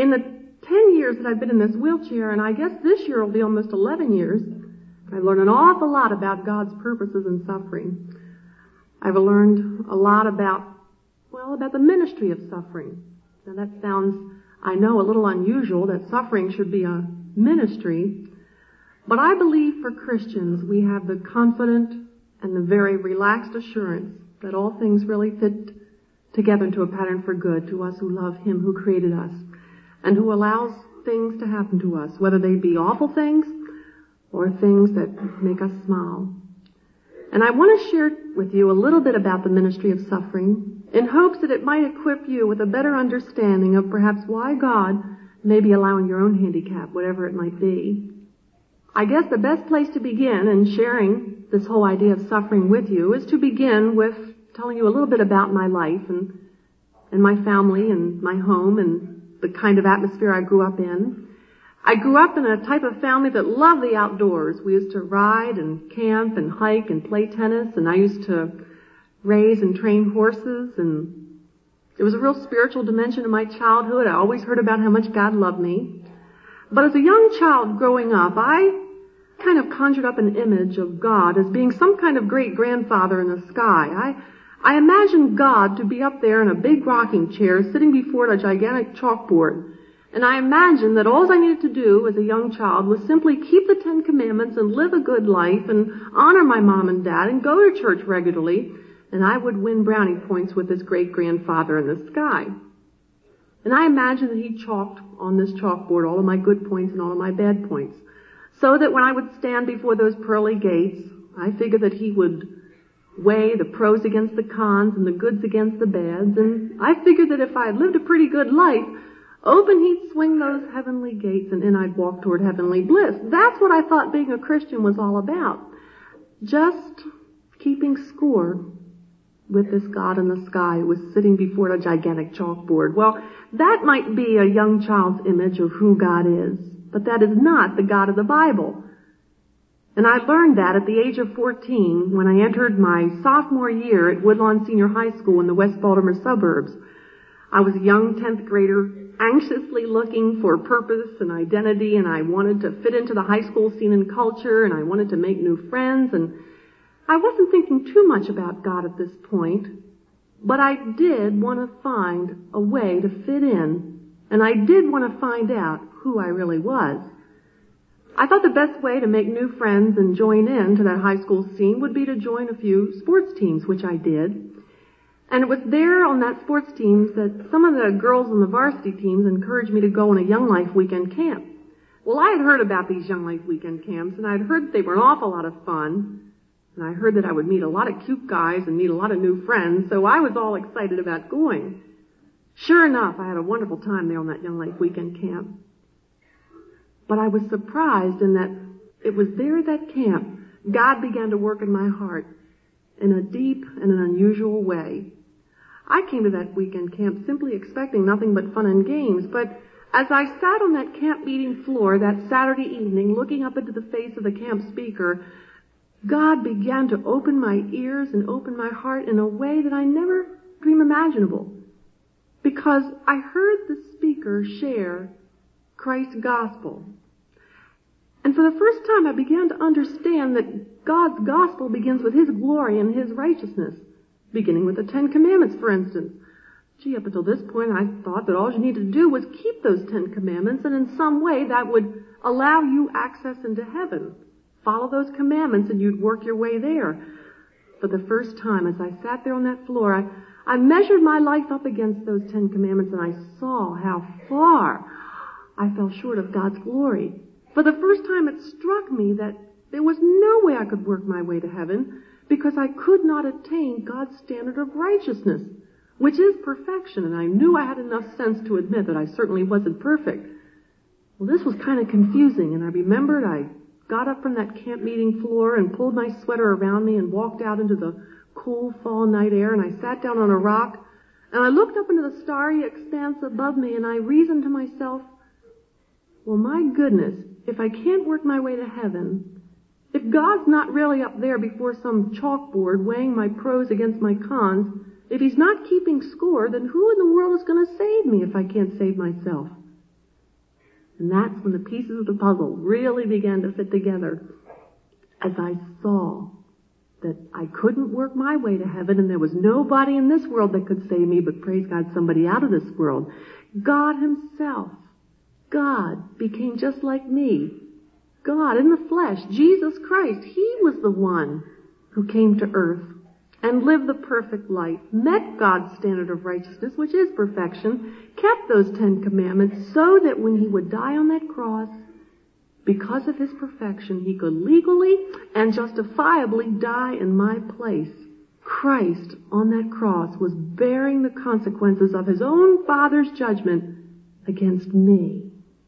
In the 10 years that I've been in this wheelchair, and I guess this year will be almost 11 years, I've learned an awful lot about God's purposes in suffering. I've learned a lot about the ministry of suffering. Now that sounds, I know, a little unusual that suffering should be a ministry, but I believe for Christians we have the confident and the very relaxed assurance that all things really fit together into a pattern for good to us who love Him who created us and who allows things to happen to us, whether they be awful things or things that make us smile. And I want to share with you a little bit about the ministry of suffering in hopes that it might equip you with a better understanding of perhaps why God may be allowing your own handicap, whatever it might be. I guess the best place to begin in sharing this whole idea of suffering with you is to begin with telling you a little bit about my life and my family and my home and the kind of atmosphere I grew up in. I grew up in a type of family that loved the outdoors. We used to ride and camp and hike and play tennis, and I used to raise and train horses, and it was a real spiritual dimension in my childhood. I always heard about how much God loved me. But as a young child growing up, I kind of conjured up an image of God as being some kind of great-grandfather in the sky. I imagined God to be up there in a big rocking chair sitting before a gigantic chalkboard. And I imagined that all I needed to do as a young child was simply keep the 10 Commandments and live a good life and honor my mom and dad and go to church regularly, and I would win brownie points with this great-grandfather in the sky. And I imagined that he chalked on this chalkboard all of my good points and all of my bad points, so that when I would stand before those pearly gates, I figured that he would weigh the pros against the cons and the goods against the bads, and I figured that if I had lived a pretty good life, open he'd swing those heavenly gates and in I'd walk toward heavenly bliss. That's what I thought being a Christian was all about. Just keeping score with this God in the sky who was sitting before a gigantic chalkboard. Well, that might be a young child's image of who God is, but that is not the God of the Bible. And I learned that at the age of 14 when I entered my sophomore year at Woodlawn Senior High School in the West Baltimore suburbs. I was a young 10th grader, anxiously looking for purpose and identity, and I wanted to fit into the high school scene and culture, and I wanted to make new friends, and I wasn't thinking too much about God at this point, but I did want to find a way to fit in, and I did want to find out who I really was. I thought the best way to make new friends and join in to that high school scene would be to join a few sports teams, which I did. And it was there on that sports teams that some of the girls on the varsity teams encouraged me to go on a Young Life weekend camp. Well, I had heard about these Young Life weekend camps, and I'd heard that they were an awful lot of fun. And I heard that I would meet a lot of cute guys and meet a lot of new friends, so I was all excited about going. Sure enough, I had a wonderful time there on that Young Life weekend camp. But I was surprised in that it was there at that camp God began to work in my heart in a deep and an unusual way. I came to that weekend camp simply expecting nothing but fun and games, but as I sat on that camp meeting floor that Saturday evening looking up into the face of the camp speaker, God began to open my ears and open my heart in a way that I never dreamed imaginable. Because I heard the speaker share Christ's gospel. And for the first time I began to understand that God's gospel begins with His glory and His righteousness, beginning with the 10 Commandments, for instance. Gee, up until this point I thought that all you needed to do was keep those 10 Commandments, and in some way that would allow you access into heaven. Follow those commandments and you'd work your way there. For the first time, as I sat there on that floor, I measured my life up against those 10 Commandments, and I saw how far I fell short of God's glory. For the first time it struck me that there was no way I could work my way to heaven because I could not attain God's standard of righteousness, which is perfection, and I knew I had enough sense to admit that I certainly wasn't perfect. Well, this was kind of confusing, and I remembered I got up from that camp meeting floor and pulled my sweater around me and walked out into the cool fall night air, and I sat down on a rock, and I looked up into the starry expanse above me, and I reasoned to myself, well, my goodness, if I can't work my way to heaven, if God's not really up there before some chalkboard weighing my pros against my cons, if He's not keeping score, then who in the world is going to save me if I can't save myself? And that's when the pieces of the puzzle really began to fit together, as I saw that I couldn't work my way to heaven, and there was nobody in this world that could save me, but praise God, somebody out of this world. God himself, God, became just like me. God in the flesh, Jesus Christ, he was the one who came to earth and lived the perfect life, met God's standard of righteousness, which is perfection, kept those 10 commandments, so that when he would die on that cross, because of his perfection, he could legally and justifiably die in my place. Christ on that cross was bearing the consequences of his own Father's judgment against me.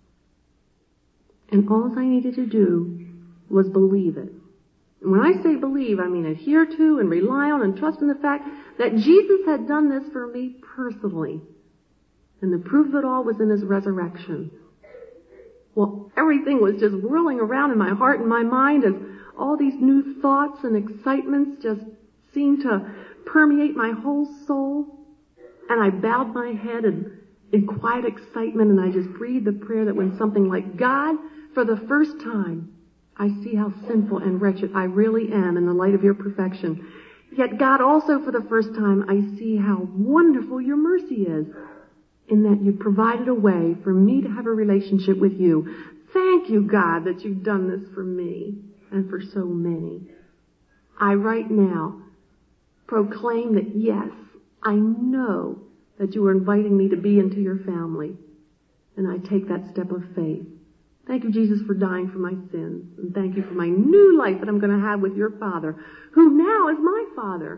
And all I needed to do was believe it. And when I say believe, I mean adhere to and rely on and trust in the fact that Jesus had done this for me personally. And the proof of it all was in his resurrection. Well, everything was just whirling around in my heart and my mind as all these new thoughts and excitements just seemed to permeate my whole soul. And I bowed my head in quiet excitement, and I just breathed the prayer that went something like, God, for the first time, I see how sinful and wretched I really am in the light of your perfection. Yet, God, also for the first time, I see how wonderful your mercy is, in that you provided a way for me to have a relationship with you. Thank you, God, that you've done this for me and for so many. I right now proclaim that, yes, I know that you are inviting me to be into your family. And I take that step of faith. Thank you, Jesus, for dying for my sins. And thank you for my new life that I'm going to have with your Father, who now is my Father.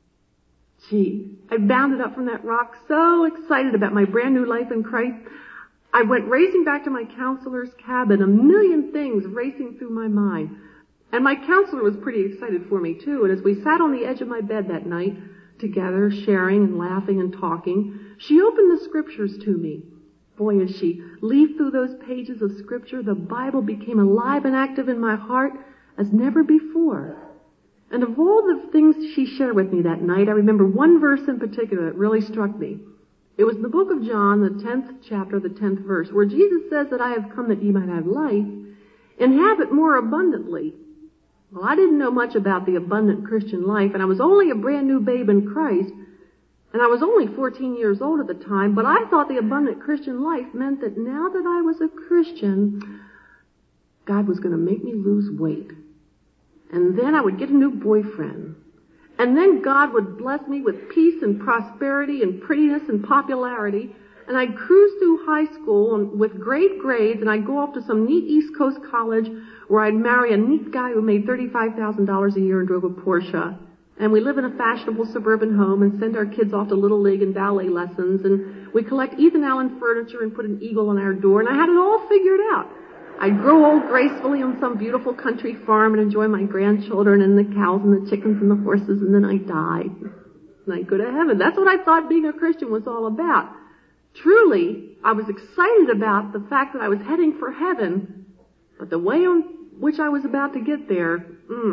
Gee, I bounded up from that rock so excited about my brand new life in Christ. I went racing back to my counselor's cabin, a million things racing through my mind. And my counselor was pretty excited for me too. And as we sat on the edge of my bed that night, together, sharing and laughing and talking, she opened the scriptures to me. Boy, as she leafed through those pages of scripture, the Bible became alive and active in my heart as never before. And of all the things she shared with me that night, I remember one verse in particular that really struck me. It was in the book of John, the 10th chapter, the 10th verse, where Jesus says that I have come that ye might have life and have it more abundantly. Well, I didn't know much about the abundant Christian life, and I was only a brand new babe in Christ, and I was only 14 years old at the time, but I thought the abundant Christian life meant that now that I was a Christian, God was going to make me lose weight. And then I would get a new boyfriend. And then God would bless me with peace and prosperity and prettiness and popularity. And I'd cruise through high school with great grades, and I'd go off to some neat East Coast college where I'd marry a neat guy who made $35,000 a year and drove a Porsche. And we live in a fashionable suburban home and send our kids off to Little League and ballet lessons. And we collect Ethan Allen furniture and put an eagle on our door. And I had it all figured out. I'd grow old gracefully on some beautiful country farm and enjoy my grandchildren and the cows and the chickens and the horses, and then I'd die. And I'd go to heaven. That's what I thought being a Christian was all about. Truly, I was excited about the fact that I was heading for heaven, but the way on which I was about to get there,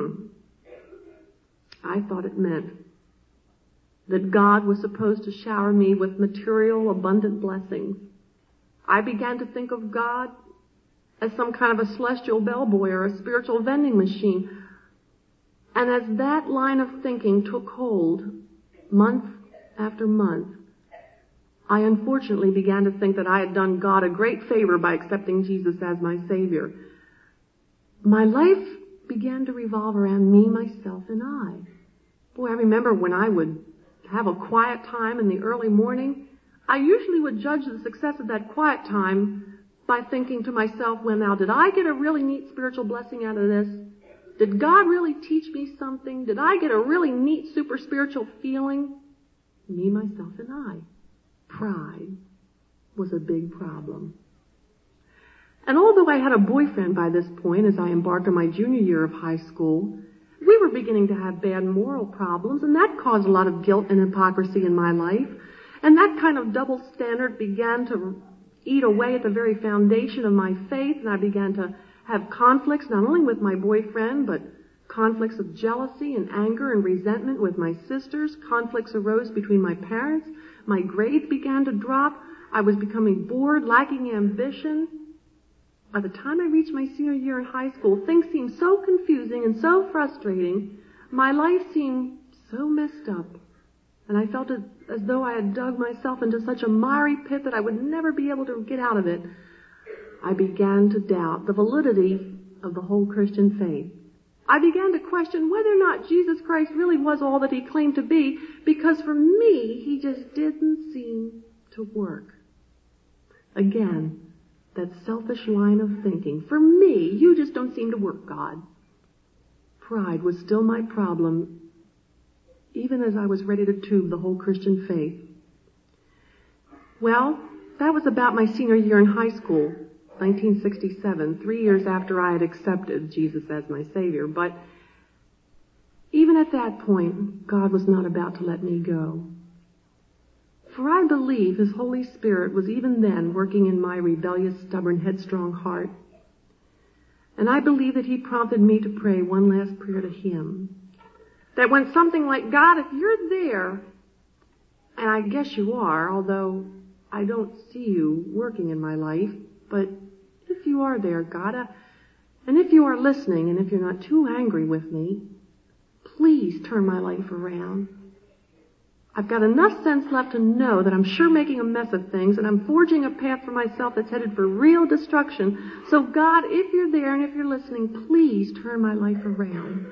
I thought it meant that God was supposed to shower me with material, abundant blessings. I began to think of God as some kind of a celestial bellboy or a spiritual vending machine. And as that line of thinking took hold, month after month, I unfortunately began to think that I had done God a great favor by accepting Jesus as my Savior. My life began to revolve around me, myself, and I. Boy, I remember when I would have a quiet time in the early morning, I usually would judge the success of that quiet time by thinking to myself, well, now, did I get a really neat spiritual blessing out of this? Did God really teach me something? Did I get a really neat, super spiritual feeling? Me, myself, and I. Pride was a big problem. And although I had a boyfriend by this point, as I embarked on my junior year of high school, we were beginning to have bad moral problems, and that caused a lot of guilt and hypocrisy in my life. And that kind of double standard began to eat away at the very foundation of my faith, and I began to have conflicts not only with my boyfriend, but conflicts of jealousy and anger and resentment with my sisters. Conflicts arose between my parents. My grades began to drop. I was becoming bored, lacking ambition. By the time I reached my senior year in high school, things seemed so confusing and so frustrating. My life seemed so messed up. And I felt as though I had dug myself into such a miry pit that I would never be able to get out of it. I began to doubt the validity of the whole Christian faith. I began to question whether or not Jesus Christ really was all that he claimed to be, because for me, he just didn't seem to work. Again, that selfish line of thinking. For me, you just don't seem to work, God. Pride was still my problem, even as I was ready to tube the whole Christian faith. Well, that was about my senior year in high school, 1967, 3 years after I had accepted Jesus as my Savior. But even at that point, God was not about to let me go. For I believe his Holy Spirit was even then working in my rebellious, stubborn, headstrong heart. And I believe that he prompted me to pray one last prayer to him. That went something like, God, if you're there, and I guess you are, although I don't see you working in my life, but if you are there, God, and if you are listening, and if you're not too angry with me, please turn my life around. I've got enough sense left to know that I'm sure making a mess of things, and I'm forging a path for myself that's headed for real destruction. So God, if you're there and if you're listening, please turn my life around.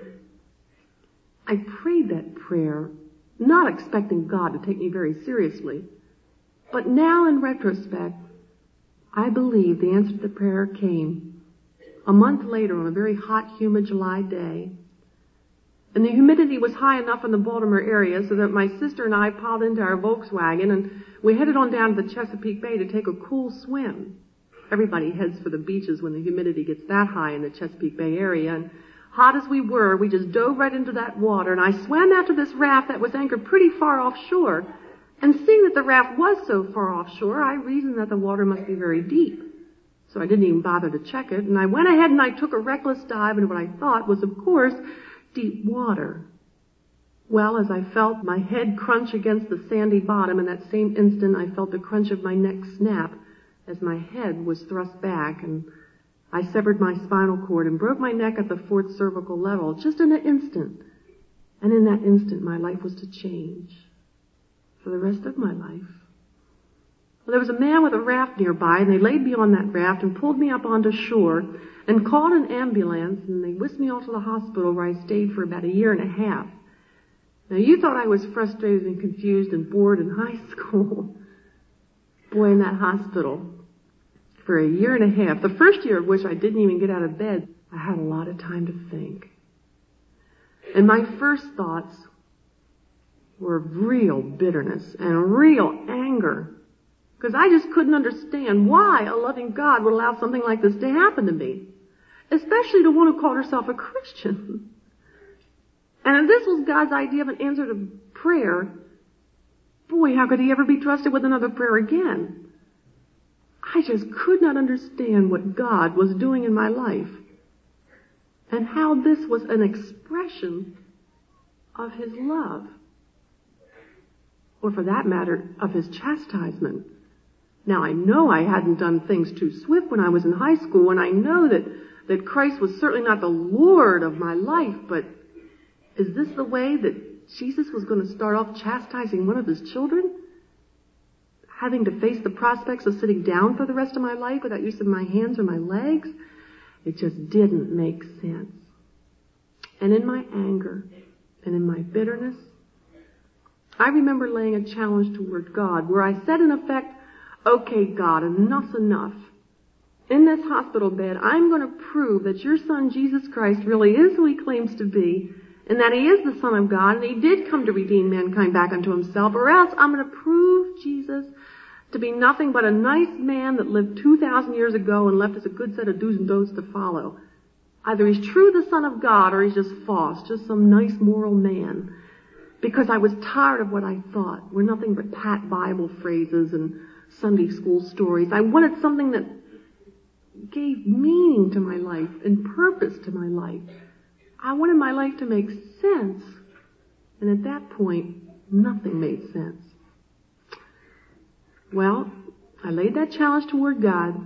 I prayed that prayer, not expecting God to take me very seriously. But now in retrospect, I believe the answer to the prayer came a month later on a very hot, humid July day. And the humidity was high enough in the Baltimore area so that my sister and I piled into our Volkswagen and we headed on down to the Chesapeake Bay to take a cool swim. Everybody heads for the beaches when the humidity gets that high in the Chesapeake Bay area. And hot as we were, we just dove right into that water. And I swam out to this raft that was anchored pretty far offshore. And seeing that the raft was so far offshore, I reasoned that the water must be very deep. So I didn't even bother to check it. And I went ahead and I took a reckless dive into what I thought was, of course, deep water. Well, as I felt my head crunch against the sandy bottom, in that same instant I felt the crunch of my neck snap as my head was thrust back, and I severed my spinal cord and broke my neck at the fourth cervical level, just in an instant. And in that instant, my life was to change for the rest of my life. Well, there was a man with a raft nearby, and they laid me on that raft and pulled me up onto shore and called an ambulance, and they whisked me off to the hospital where I stayed for about 1.5 years. Now, you thought I was frustrated and confused and bored in high school. Boy, in that hospital, for 1.5 years, the first year of which I didn't even get out of bed, I had a lot of time to think. And my first thoughts were real bitterness and real anger. Because I just couldn't understand why a loving God would allow something like this to happen to me. Especially to one who called herself a Christian. And if this was God's idea of an answer to prayer, boy, how could he ever be trusted with another prayer again? I just could not understand what God was doing in my life. And how this was an expression of his love. Or for that matter, of his chastisement. Now, I know I hadn't done things too swift when I was in high school, and I know that Christ was certainly not the Lord of my life, but is this the way that Jesus was going to start off chastising one of his children? Having to face the prospects of sitting down for the rest of my life without use of my hands or my legs? It just didn't make sense. And in my anger and in my bitterness, I remember laying a challenge toward God where I said in effect, okay, God, enough's enough. In this hospital bed, I'm going to prove that your son, Jesus Christ, really is who he claims to be, and that he is the Son of God, and he did come to redeem mankind back unto himself, or else I'm going to prove Jesus to be nothing but a nice man that lived 2,000 years ago and left us a good set of do's and don'ts to follow. Either he's true the Son of God, or he's just false, just some nice moral man. Because I was tired of what I thought were nothing but pat Bible phrases and Sunday school stories. I wanted something that gave meaning to my life and purpose to my life. I wanted my life to make sense. And at that point, nothing made sense. Well, I laid that challenge toward God,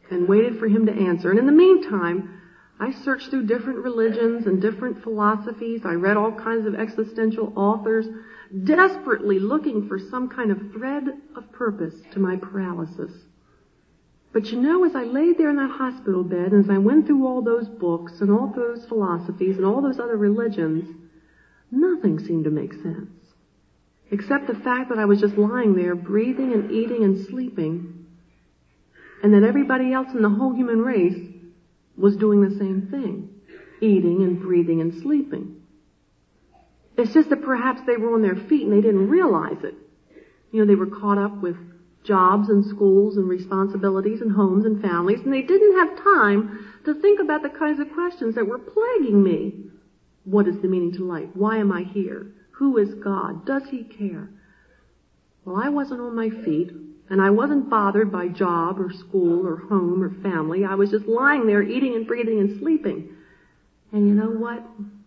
and waited for him to answer. And in the meantime, I searched through different religions and different philosophies. I read all kinds of existential authors, desperately looking for some kind of thread of purpose to my paralysis. But you know, as I laid there in that hospital bed, and as I went through all those books and all those philosophies and all those other religions, nothing seemed to make sense. Except the fact that I was just lying there, breathing and eating and sleeping, and that everybody else in the whole human race was doing the same thing, eating and breathing and sleeping. It's just that perhaps they were on their feet and they didn't realize it. You know, they were caught up with jobs and schools and responsibilities and homes and families, and they didn't have time to think about the kinds of questions that were plaguing me. What is the meaning to life? Why am I here? Who is God? Does He care? Well, I wasn't on my feet, and I wasn't bothered by job or school or home or family. I was just lying there eating and breathing and sleeping. And you know what?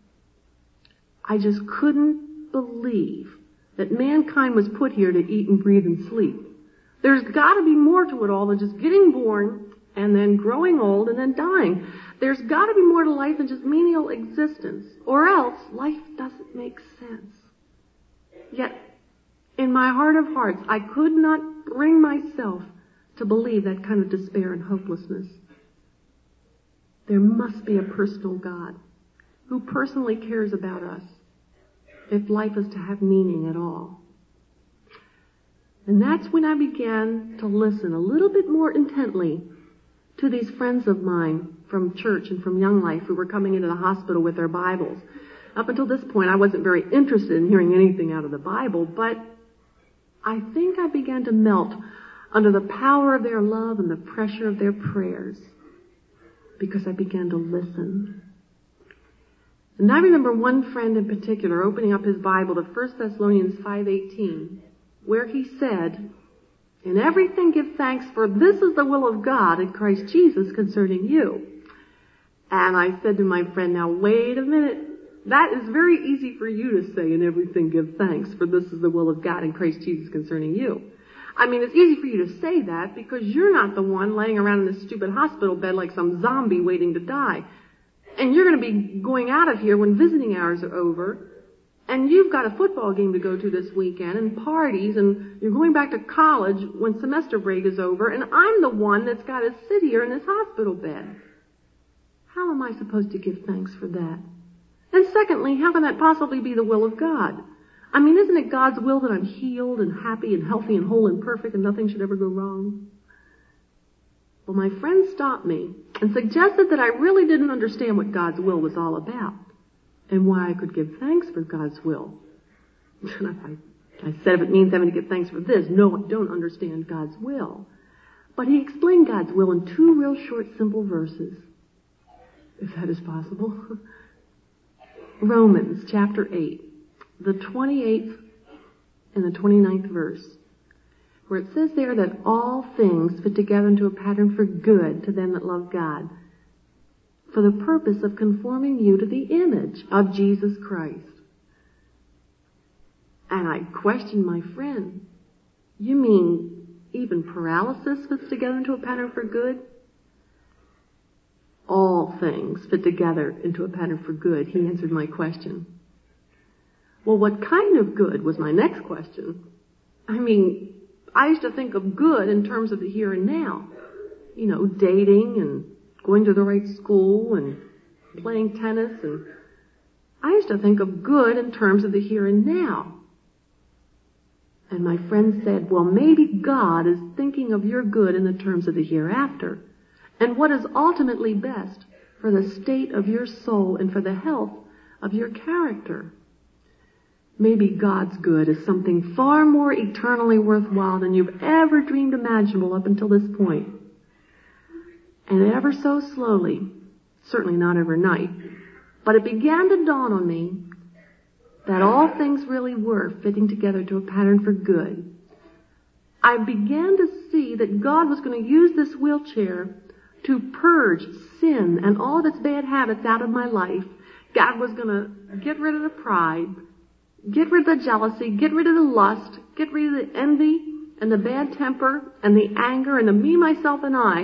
I just couldn't believe that mankind was put here to eat and breathe and sleep. There's got to be more to it all than just getting born and then growing old and then dying. There's got to be more to life than just menial existence, or else life doesn't make sense. Yet, in my heart of hearts, I could not bring myself to believe that kind of despair and hopelessness. There must be a personal God who personally cares about us if life is to have meaning at all. And that's when I began to listen a little bit more intently to these friends of mine from church and from Young Life who were coming into the hospital with their Bibles. Up until this point, I wasn't very interested in hearing anything out of the Bible, but I think I began to melt under the power of their love and the pressure of their prayers because I began to listen. And I remember one friend in particular opening up his Bible to 1 Thessalonians 5:18, where he said, "In everything give thanks, for this is the will of God in Christ Jesus concerning you." And I said to my friend, "Now wait a minute. That is very easy for you to say, in everything give thanks, for this is the will of God in Christ Jesus concerning you." I mean, it's easy for you to say that because you're not the one laying around in this stupid hospital bed like some zombie waiting to die. And you're going to be going out of here when visiting hours are over. And you've got a football game to go to this weekend and parties, and you're going back to college when semester break is over, and I'm the one that's got to sit here in this hospital bed. How am I supposed to give thanks for that? And secondly, how can that possibly be the will of God? I mean, isn't it God's will that I'm healed and happy and healthy and whole and perfect and nothing should ever go wrong? Well, my friend stopped me and suggested that I really didn't understand what God's will was all about and why I could give thanks for God's will. And I said, if it means having to give thanks for this, no, I don't understand God's will. But he explained God's will in 2 real short, simple verses, if that is possible. Romans chapter 8, the 28th and the 29th verse, where it says there that all things fit together into a pattern for good to them that love God, for the purpose of conforming you to the image of Jesus Christ. And I questioned my friend, you mean even paralysis fits together into a pattern for good? All things fit together into a pattern for good, he answered my question. Well, what kind of good was my next question. I mean, I used to think of good in terms of the here and now. You know, dating and going to the right school and playing tennis. And I used to think of good in terms of the here and now. And my friend said, well, maybe God is thinking of your good in the terms of the hereafter, and what is ultimately best for the state of your soul and for the health of your character. Maybe God's good is something far more eternally worthwhile than you've ever dreamed imaginable up until this point. And ever so slowly, certainly not overnight, but it began to dawn on me that all things really were fitting together to a pattern for good. I began to see that God was going to use this wheelchair to purge sin and all of its bad habits out of my life. God was going to get rid of the pride, get rid of the jealousy, get rid of the lust, get rid of the envy and the bad temper and the anger and the me, myself, and I.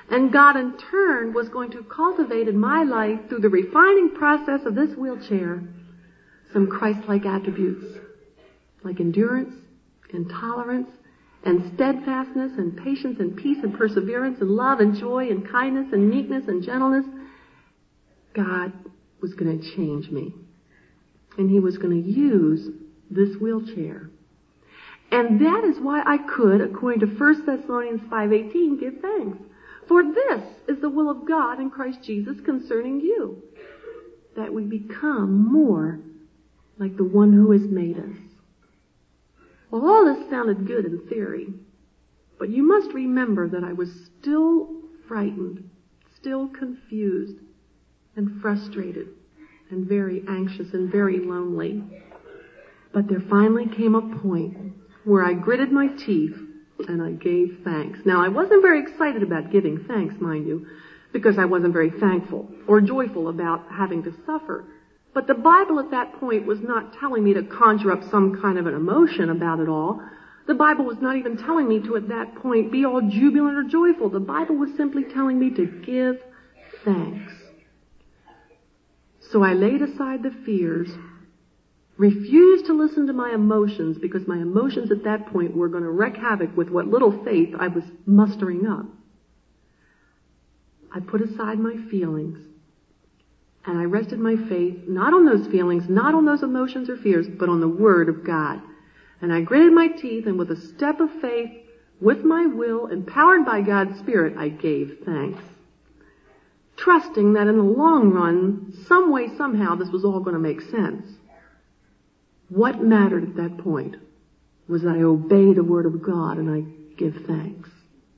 And God in turn was going to cultivate in my life, through the refining process of this wheelchair, some Christ-like attributes, like endurance and tolerance and steadfastness and patience and peace and perseverance and love and joy and kindness and meekness and gentleness. God was going to change me. And He was going to use this wheelchair. And that is why I could, according to 1 Thessalonians 5:18, give thanks. For this is the will of God in Christ Jesus concerning you, that we become more like the one who has made us. Well, all this sounded good in theory, but you must remember that I was still frightened, still confused, and frustrated, and very anxious and very lonely. But there finally came a point where I gritted my teeth and I gave thanks. Now, I wasn't very excited about giving thanks, mind you, because I wasn't very thankful or joyful about having to suffer. But the Bible at that point was not telling me to conjure up some kind of an emotion about it all. The Bible was not even telling me to, at that point, be all jubilant or joyful. The Bible was simply telling me to give thanks. So I laid aside the fears, refused to listen to my emotions, because my emotions at that point were going to wreak havoc with what little faith I was mustering up. I put aside my feelings, and I rested my faith not on those feelings, not on those emotions or fears, but on the Word of God. And I gritted my teeth, and with a step of faith, with my will, empowered by God's Spirit, I gave thanks, trusting that in the long run, some way, somehow, this was all going to make sense. What mattered at that point was that I obey the Word of God and I give thanks.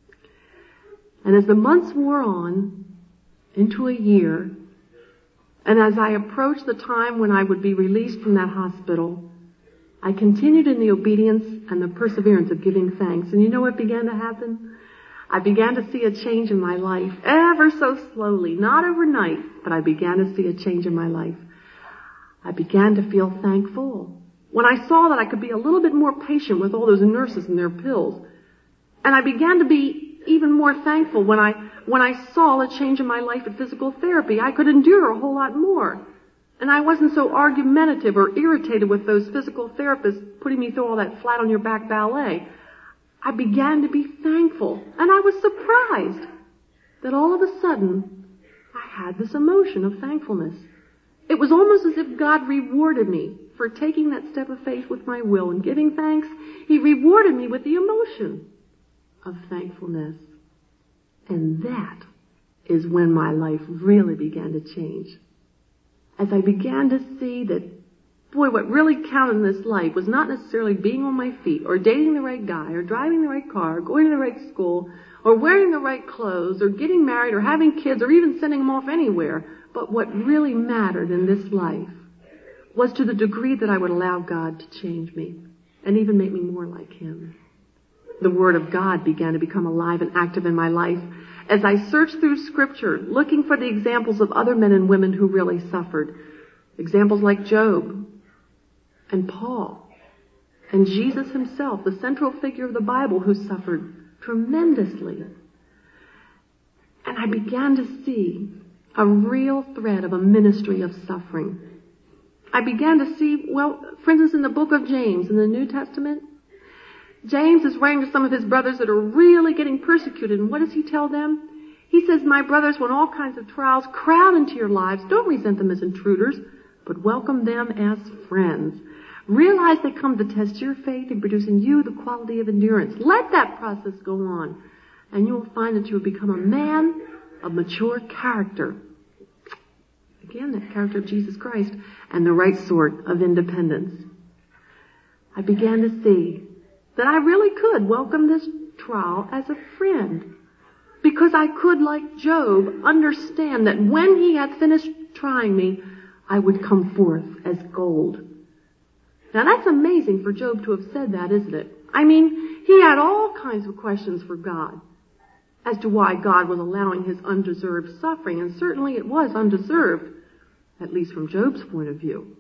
And as the months wore on into a year, and as I approached the time when I would be released from that hospital, I continued in the obedience and the perseverance of giving thanks. And you know what began to happen? I began to see a change in my life, ever so slowly, not overnight, but I began to see a change in my life. I began to feel thankful when I saw that I could be a little bit more patient with all those nurses and their pills. And I began to be even more thankful when I saw a change in my life at physical therapy. I could endure a whole lot more. And I wasn't so argumentative or irritated with those physical therapists putting me through all that flat on your back ballet. I began to be thankful. And I was surprised that all of a sudden I had this emotion of thankfulness. It was almost as if God rewarded me for taking that step of faith with my will and giving thanks. He rewarded me with the emotion of thankfulness. And that is when my life really began to change. As I began to see that, boy, what really counted in this life was not necessarily being on my feet or dating the right guy or driving the right car or going to the right school or wearing the right clothes or getting married or having kids or even sending them off anywhere. But what really mattered in this life was to the degree that I would allow God to change me and even make me more like Him. The Word of God began to become alive and active in my life as I searched through Scripture, looking for the examples of other men and women who really suffered. Examples like Job and Paul and Jesus Himself, the central figure of the Bible, who suffered tremendously. And I began to see a real thread of a ministry of suffering. I began to see, well, for instance, in the book of James in the New Testament, James is writing to some of his brothers that are really getting persecuted. And what does he tell them? He says, my brothers, when all kinds of trials crowd into your lives, don't resent them as intruders, but welcome them as friends. Realize they come to test your faith and produce in you the quality of endurance. Let that process go on, and you will find that you will become a man of mature character. Again, that character of Jesus Christ and the right sort of independence. I began to see that I really could welcome this trial as a friend, because I could, like Job, understand that when he had finished trying me, I would come forth as gold. Now that's amazing for Job to have said that, isn't it? I mean, he had all kinds of questions for God as to why God was allowing his undeserved suffering, and certainly it was undeserved, at least from Job's point of view.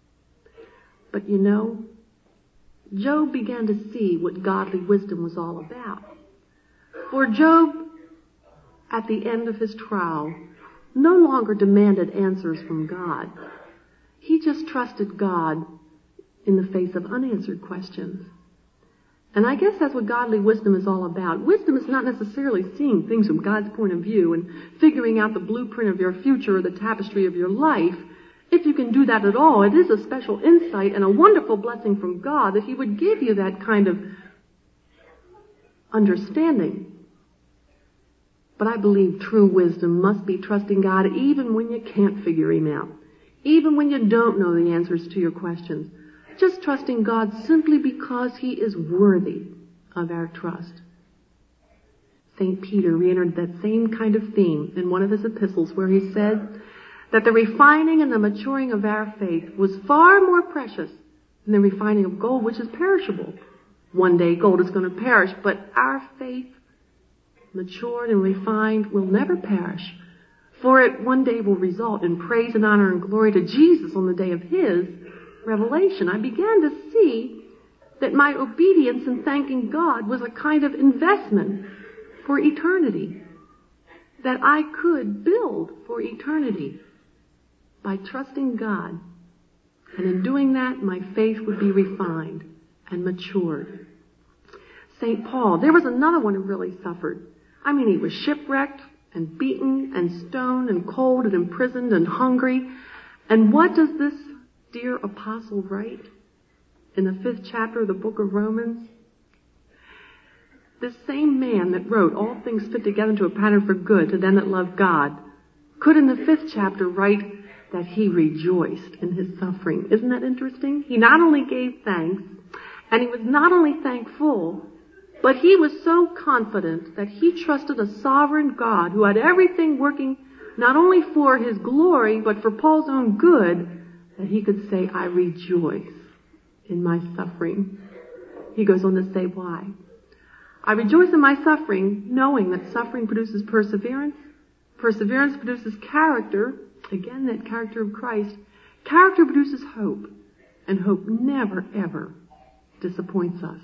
But you know, Job began to see what godly wisdom was all about. For Job at the end of his trial, no longer demanded answers from God. He just trusted God in the face of unanswered questions. And I guess that's what godly wisdom is all about. Wisdom is not necessarily seeing things from God's point of view and figuring out the blueprint of your future or the tapestry of your life. If you can do that at all, it is a special insight and a wonderful blessing from God that He would give you that kind of understanding. But I believe true wisdom must be trusting God even when you can't figure Him out, even when you don't know the answers to your questions. Just trusting God simply because He is worthy of our trust. St. Peter reentered that same kind of theme in one of his epistles where he said that the refining and the maturing of our faith was far more precious than the refining of gold, which is perishable. One day gold is going to perish, but our faith, matured and refined, will never perish, for it one day will result in praise and honor and glory to Jesus on the day of His revelation. I began to see that my obedience in thanking God was a kind of investment for eternity, that I could build for eternity by trusting God. And in doing that, my faith would be refined and matured. St. Paul, there was another one who really suffered. I mean, he was shipwrecked and beaten and stoned and cold and imprisoned and hungry. And what does this dear apostle write in the 5th chapter of the book of Romans? This same man that wrote, all things fit together into a pattern for good to them that love God, could in the 5th chapter write that he rejoiced in his suffering. Isn't that interesting? He not only gave thanks, and he was not only thankful, but he was so confident that he trusted a sovereign God who had everything working not only for his glory, but for Paul's own good, that he could say, I rejoice in my suffering. He goes on to say why. I rejoice in my suffering, knowing that suffering produces perseverance. Perseverance produces character. Again, that character of Christ. Character produces hope. And hope never, ever disappoints us.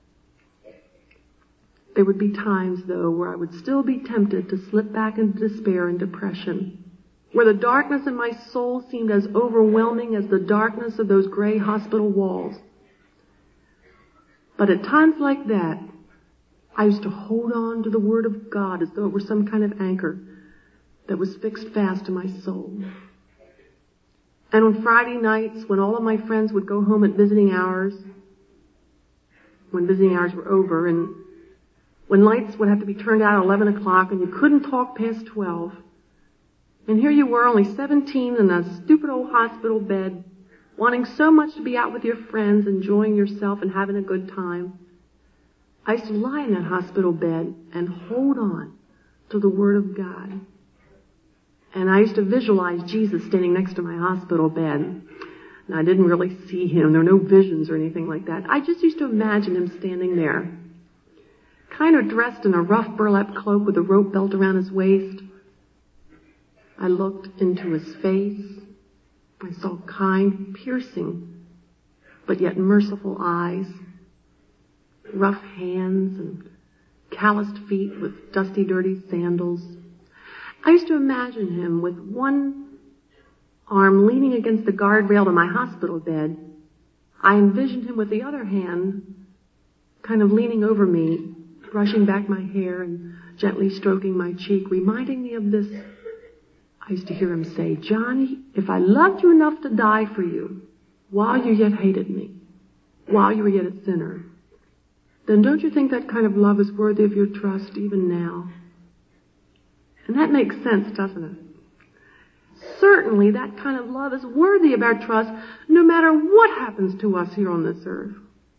There would be times, though, where I would still be tempted to slip back into despair and depression, where the darkness in my soul seemed as overwhelming as the darkness of those gray hospital walls. But at times like that, I used to hold on to the Word of God as though it were some kind of anchor that was fixed fast to my soul. And on Friday nights, when all of my friends would go home at visiting hours, when visiting hours were over, and when lights would have to be turned out at 11 o'clock and you couldn't talk past 12, and here you were, only 17, in a stupid old hospital bed, wanting so much to be out with your friends, enjoying yourself and having a good time. I used to lie in that hospital bed and hold on to the Word of God. And I used to visualize Jesus standing next to my hospital bed. And I didn't really see Him. There were no visions or anything like that. I just used to imagine Him standing there, kind of dressed in a rough burlap cloak with a rope belt around His waist. I looked into His face. I saw kind, piercing, but yet merciful eyes, rough hands and calloused feet with dusty, dirty sandals. I used to imagine Him with one arm leaning against the guardrail of my hospital bed. I envisioned Him with the other hand kind of leaning over me, brushing back my hair and gently stroking my cheek, reminding me of this. I used to hear Him say, Johnny, if I loved you enough to die for you while you yet hated me, while you were yet a sinner, then don't you think that kind of love is worthy of your trust even now? And that makes sense, doesn't it? Certainly that kind of love is worthy of our trust no matter what happens to us here on this earth.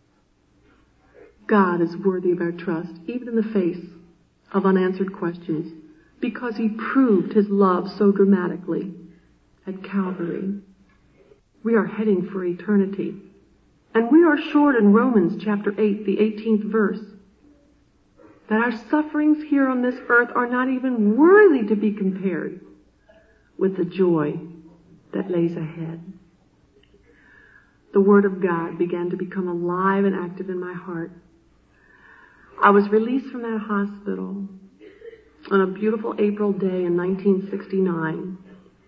God is worthy of our trust even in the face of unanswered questions, because He proved His love so dramatically at Calvary. We are heading for eternity. And we are assured in Romans chapter 8, the 18th verse, that our sufferings here on this earth are not even worthy to be compared with the joy that lays ahead. The Word of God began to become alive and active in my heart. I was released from that hospital. on a beautiful April day in 1969.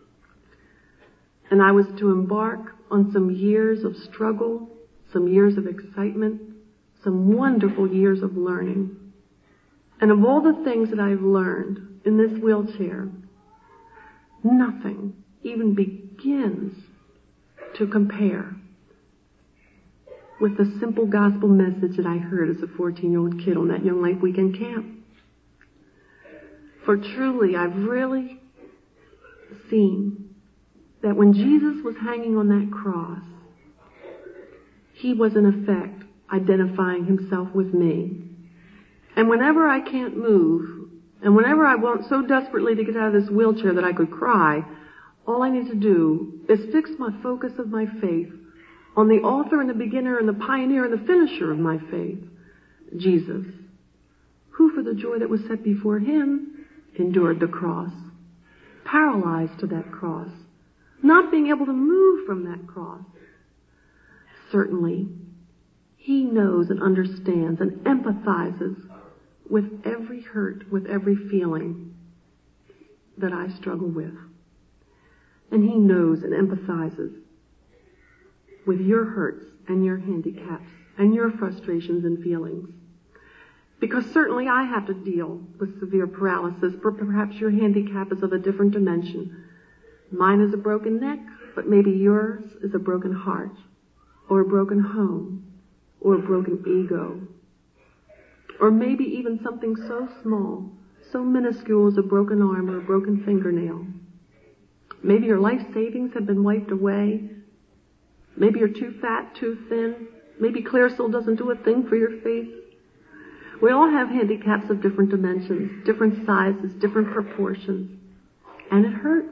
And I was to embark on some years of struggle, some years of excitement, some wonderful years of learning. And of all the things that I've learned in this wheelchair, nothing even begins to compare with the simple gospel message that I heard as a 14-year-old kid on that Young Life Weekend camp. For truly, I've really seen that when Jesus was hanging on that cross, he was in effect identifying himself with me. And whenever I can't move, and whenever I want so desperately to get out of this wheelchair that I could cry, all I need to do is fix my focus of my faith on the author and the beginner and the pioneer and the finisher of my faith, Jesus, who for the joy that was set before him endured the cross, paralyzed to that cross, not being able to move from that cross. Certainly, he knows and understands and empathizes with every hurt, with every feeling that I struggle with. And he knows and empathizes with your hurts and your handicaps and your frustrations and feelings. Because certainly I have to deal with severe paralysis, but perhaps your handicap is of a different dimension. Mine is a broken neck, but maybe yours is a broken heart, or a broken home, or a broken ego. Or maybe even something so small, so minuscule as a broken arm or a broken fingernail. Maybe your life savings have been wiped away. Maybe you're too fat, too thin. Maybe Clearasil doesn't do a thing for your faith. We all have handicaps of different dimensions, different sizes, different proportions. And it hurts.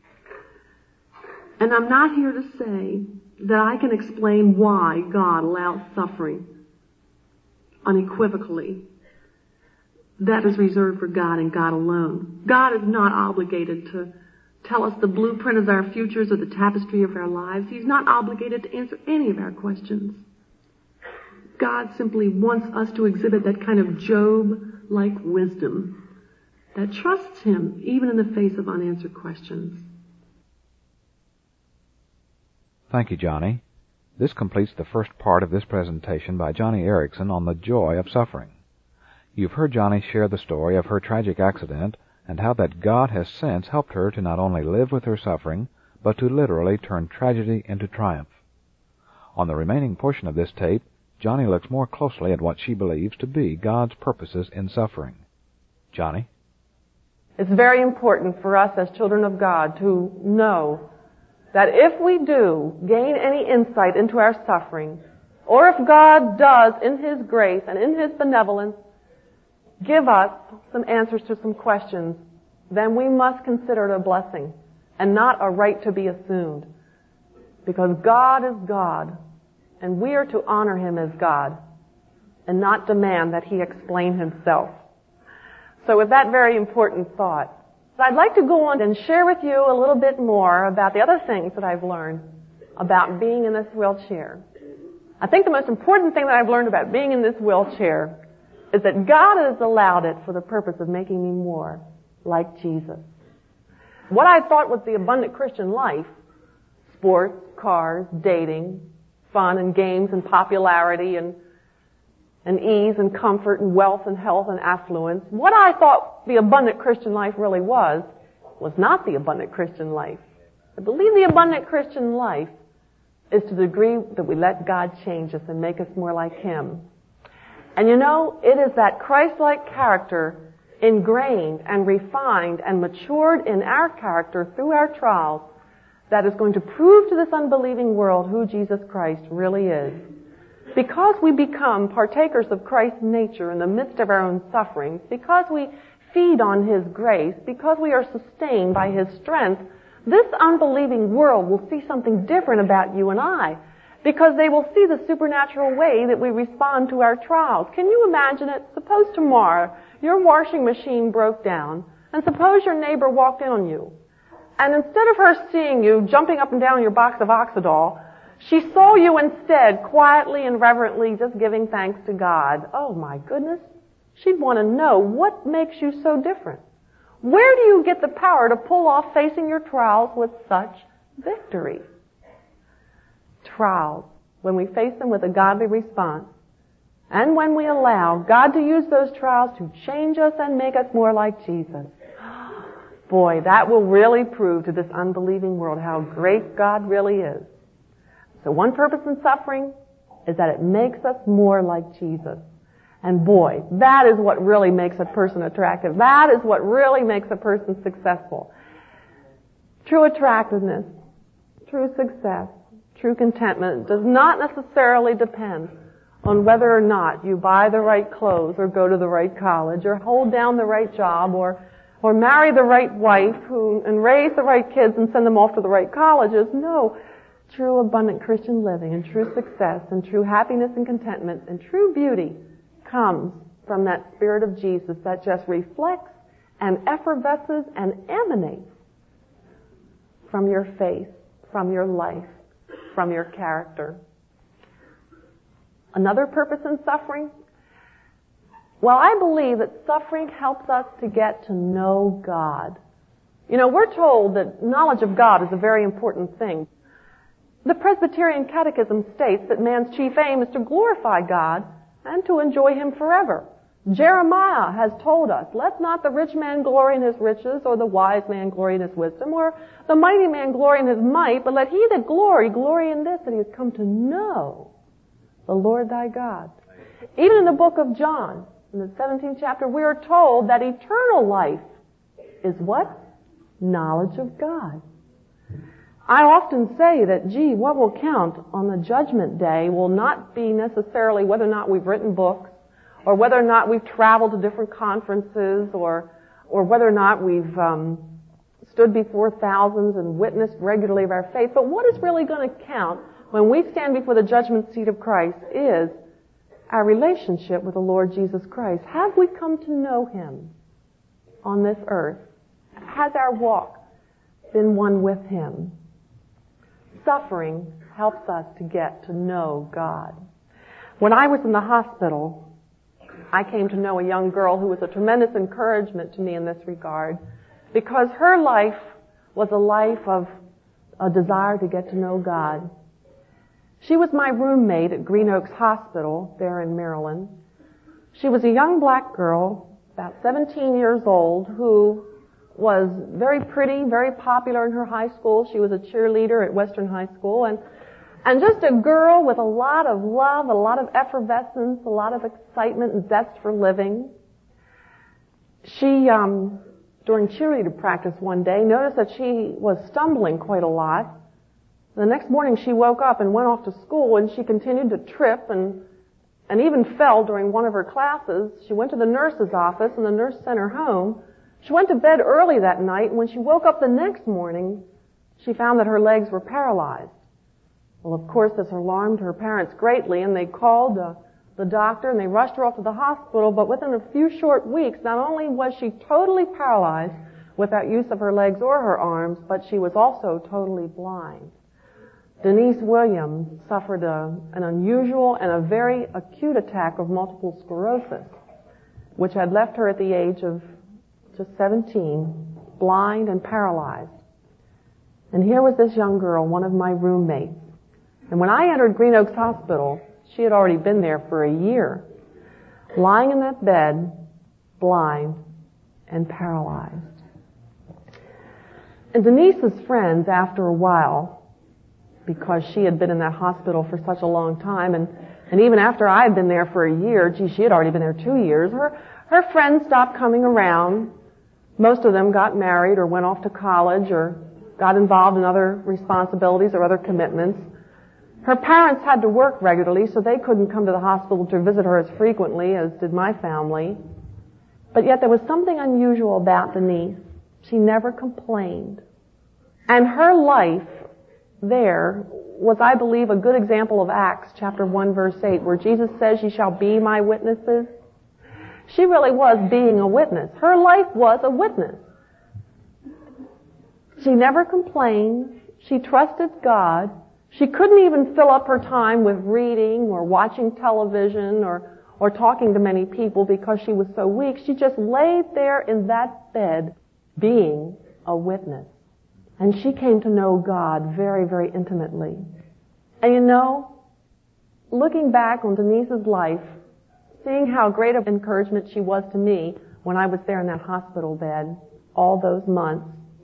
And I'm not here to say that I can explain why God allows suffering unequivocally. That is reserved for God and God alone. God is not obligated to tell us the blueprint of our futures or the tapestry of our lives. He's not obligated to answer any of our questions. God simply wants us to exhibit that kind of Job-like wisdom that trusts him even in the face of unanswered questions. Thank you, Johnny. This completes the first part of this presentation by Joni Eareckson on the joy of suffering. You've heard Johnny share the story of her tragic accident and how that God has since helped her to not only live with her suffering, but to literally turn tragedy into triumph. On the remaining portion of this tape, Johnny looks more closely at what she believes to be God's purposes in suffering. Johnny? It's very important for us as children of God to know that if we do gain any insight into our suffering, or if God does, in his grace and in his benevolence, give us some answers to some questions, then we must consider it a blessing and not a right to be assumed. Because God is God, and we are to honor him as God and not demand that he explain himself. So with that very important thought, I'd like to go on and share with you a little bit more about the other things that I've learned about being in this wheelchair. I think the most important thing that I've learned about being in this wheelchair is that God has allowed it for the purpose of making me more like Jesus. What I thought was the abundant Christian life, sports, cars, dating, fun and games and popularity and ease and comfort and wealth and health and affluence, what I thought the abundant Christian life really was not the abundant Christian life. I believe the abundant Christian life is to the degree that we let God change us and make us more like him. And you know, it is that Christ-like character ingrained and refined and matured in our character through our trials that is going to prove to this unbelieving world who Jesus Christ really is. Because we become partakers of Christ's nature in the midst of our own sufferings, because we feed on his grace, because we are sustained by his strength, this unbelieving world will see something different about you and I, because they will see the supernatural way that we respond to our trials. Can you imagine it? Suppose tomorrow your washing machine broke down, and suppose your neighbor walked in on you, and instead of her seeing you jumping up and down your box of Oxydol, she saw you instead quietly and reverently just giving thanks to God. Oh my goodness. She'd want to know what makes you so different. Where do you get the power to pull off facing your trials with such victory? Trials, when we face them with a godly response, and when we allow God to use those trials to change us and make us more like Jesus, boy, that will really prove to this unbelieving world how great God really is. So one purpose in suffering is that it makes us more like Jesus. And boy, that is what really makes a person attractive. That is what really makes a person successful. True attractiveness, true success, true contentment does not necessarily depend on whether or not you buy the right clothes or go to the right college or hold down the right job or marry the right wife and raise the right kids and send them off to the right colleges. No. True abundant Christian living and true success and true happiness and contentment and true beauty comes from that Spirit of Jesus that just reflects and effervesces and emanates from your faith, from your life, from your character. Another purpose in suffering? Well, I believe that suffering helps us to get to know God. You know, we're told that knowledge of God is a very important thing. The Presbyterian Catechism states that man's chief aim is to glorify God and to enjoy Him forever. Jeremiah has told us, let not the rich man glory in his riches, or the wise man glory in his wisdom, or the mighty man glory in his might, but let he that glory in this, that he has come to know the Lord thy God. Even in the book of John, in the 17th chapter, we are told that eternal life is what? Knowledge of God. I often say that, what will count on the judgment day will not be necessarily whether or not we've written books, or whether or not we've traveled to different conferences, or whether or not we've stood before thousands and witnessed regularly of our faith. But what is really going to count when we stand before the judgment seat of Christ is our relationship with the Lord Jesus Christ. Have we come to know Him on this earth? Has our walk been one with Him? Suffering helps us to get to know God. When I was in the hospital, I came to know a young girl who was a tremendous encouragement to me in this regard, because her life was a life of a desire to get to know God. She was my roommate at Green Oaks Hospital there in Maryland. She was a young black girl, about 17 years old, who was very pretty, very popular in her high school. She was a cheerleader at Western High School, and just a girl with a lot of love, a lot of effervescence, a lot of excitement and zest for living. She, during cheerleader practice one day, noticed that she was stumbling quite a lot. The next morning she woke up and went off to school, and she continued to trip and even fell during one of her classes. She went to the nurse's office, and the nurse sent her home. She went to bed early that night, and when she woke up the next morning, she found that her legs were paralyzed. Well, of course, this alarmed her parents greatly, and they called the doctor, and they rushed her off to the hospital. But within a few short weeks, not only was she totally paralyzed without use of her legs or her arms, but she was also totally blind. Denise Williams suffered an unusual and a very acute attack of multiple sclerosis, which had left her at the age of just 17, blind and paralyzed. And here was this young girl, one of my roommates. And when I entered Green Oaks Hospital, she had already been there for a year, lying in that bed, blind and paralyzed. And Denise's friends, after a while, because she had been in that hospital for such a long time, and even after I had been there for a year, she had already been there 2 years, her friends stopped coming around. Most of them got married or went off to college or got involved in other responsibilities or other commitments. Her parents had to work regularly, so they couldn't come to the hospital to visit her as frequently as did my family. But yet there was something unusual about Denise. She never complained. And her life there was, I believe, a good example of Acts chapter 1 verse 8, where Jesus says, "Ye shall be my witnesses." She really was being a witness. Her life was a witness. She never complained. She trusted God. She couldn't even fill up her time with reading or watching television or talking to many people because she was so weak. She just laid there in that bed being a witness. And she came to know God very, very intimately. And you know, looking back on Denise's life, seeing how great of encouragement she was to me when I was there in that hospital bed all those months,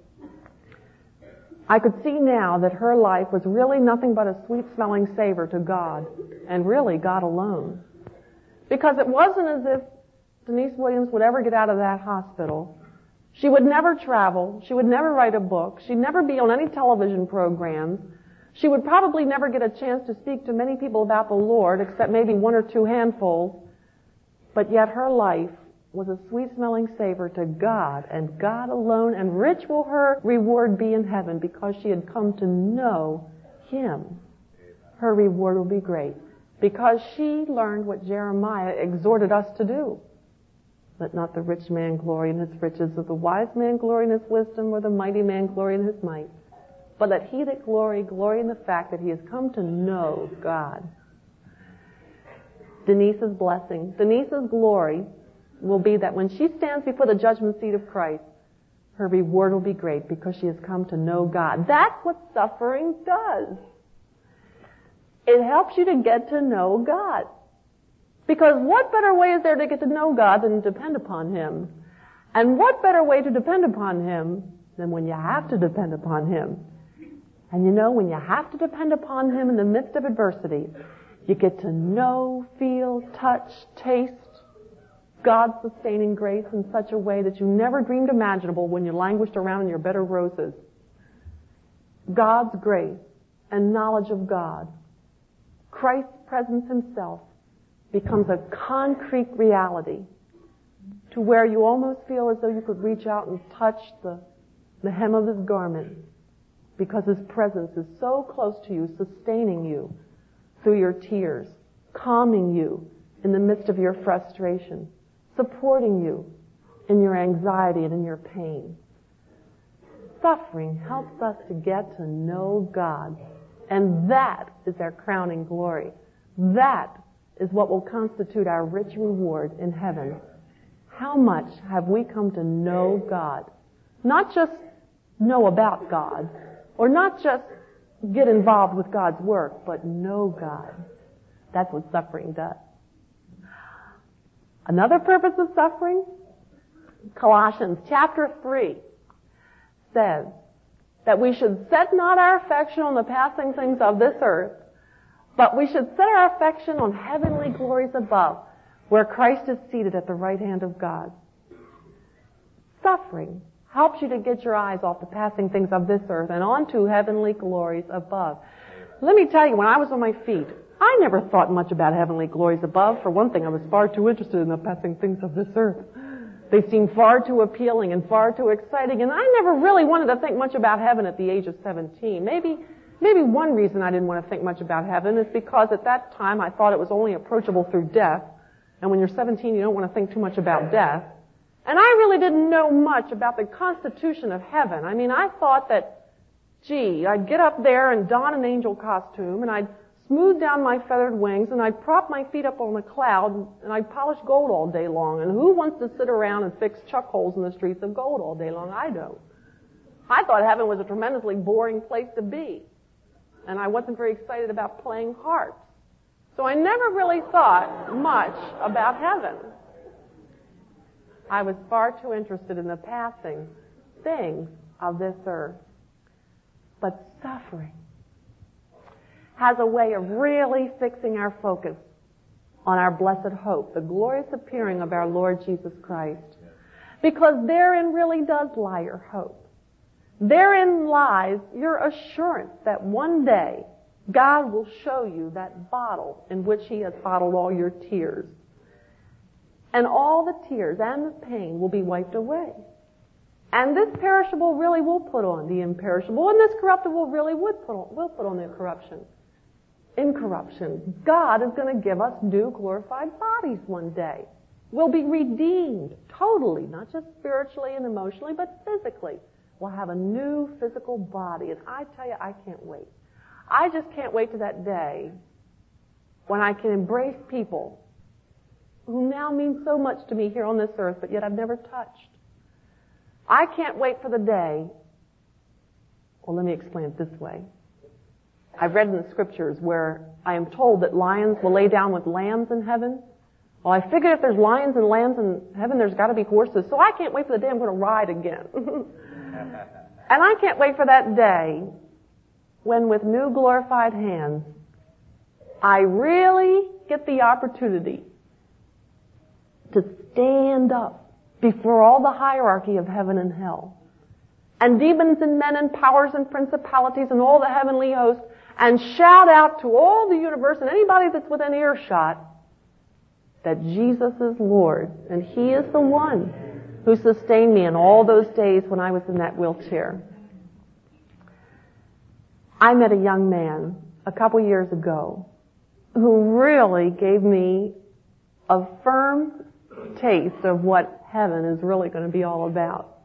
I could see now that her life was really nothing but a sweet-smelling savor to God, and really God alone. Because it wasn't as if Denise Williams would ever get out of that hospital. She would never travel. She would never write a book. She'd never be on any television programs. She would probably never get a chance to speak to many people about the Lord, except maybe one or two handfuls. But yet her life was a sweet-smelling savor to God, and God alone, and rich will her reward be in heaven, because she had come to know Him. Her reward will be great, because she learned what Jeremiah exhorted us to do. Let not the rich man glory in his riches, or the wise man glory in his wisdom, or the mighty man glory in his might. But let he that glory in the fact that he has come to know God. Denise's blessing, Denise's glory will be that when she stands before the judgment seat of Christ, her reward will be great because she has come to know God. That's what suffering does. It helps you to get to know God. Because what better way is there to get to know God than to depend upon Him? And what better way to depend upon Him than when you have to depend upon Him? And you know, when you have to depend upon Him in the midst of adversity, you get to know, feel, touch, taste God's sustaining grace in such a way that you never dreamed imaginable when you languished around in your bed of roses. God's grace and knowledge of God, Christ's presence Himself, becomes a concrete reality to where you almost feel as though you could reach out and touch the hem of His garment, because His presence is so close to you, sustaining you through your tears, calming you in the midst of your frustration, supporting you in your anxiety and in your pain. Suffering helps us to get to know God, and that is our crowning glory. That is what will constitute our rich reward in heaven. How much have we come to know God? Not just know about God, or not just get involved with God's work, but know God. That's what suffering does. Another purpose of suffering, Colossians chapter 3 says that we should set not our affection on the passing things of this earth, but we should set our affection on heavenly glories above, where Christ is seated at the right hand of God. Suffering helps you to get your eyes off the passing things of this earth and onto heavenly glories above. Let me tell you, when I was on my feet, I never thought much about heavenly glories above. For one thing, I was far too interested in the passing things of this earth. They seemed far too appealing and far too exciting, and I never really wanted to think much about heaven at the age of 17. Maybe one reason I didn't want to think much about heaven is because at that time I thought it was only approachable through death, and when you're 17 you don't want to think too much about death. And I really didn't know much about the constitution of heaven. I mean, I thought that, I'd get up there and don an angel costume, and I'd smooth down my feathered wings, and I'd prop my feet up on a cloud, and I'd polish gold all day long. And who wants to sit around and fix chuck holes in the streets of gold all day long? I don't. I thought heaven was a tremendously boring place to be. And I wasn't very excited about playing harps. So I never really thought much about heaven. I was far too interested in the passing things of this earth. But suffering has a way of really fixing our focus on our blessed hope, the glorious appearing of our Lord Jesus Christ. Because therein really does lie your hope. Therein lies your assurance that one day God will show you that bottle in which He has bottled all your tears. And all the tears and the pain will be wiped away. And this perishable really will put on the imperishable, and this corruptible really will put on the incorruption. God is going to give us new glorified bodies one day. We'll be redeemed totally, not just spiritually and emotionally, but physically. We'll have a new physical body, and I tell you, I can't wait. I just can't wait to that day when I can embrace people who now mean so much to me here on this earth, but yet I've never touched. I can't wait for the day. Well, let me explain it this way. I've read in the scriptures where I am told that lions will lay down with lambs in heaven. Well, I figured if there's lions and lambs in heaven, there's got to be horses. So I can't wait for the day I'm going to ride again. And I can't wait for that day when with new glorified hands, I really get the opportunity to stand up before all the hierarchy of heaven and hell, and demons and men and powers and principalities and all the heavenly hosts, and shout out to all the universe and anybody that's within earshot that Jesus is Lord, and He is the one who sustained me in all those days when I was in that wheelchair. I met a young man a couple years ago who really gave me a firm taste of what heaven is really going to be all about.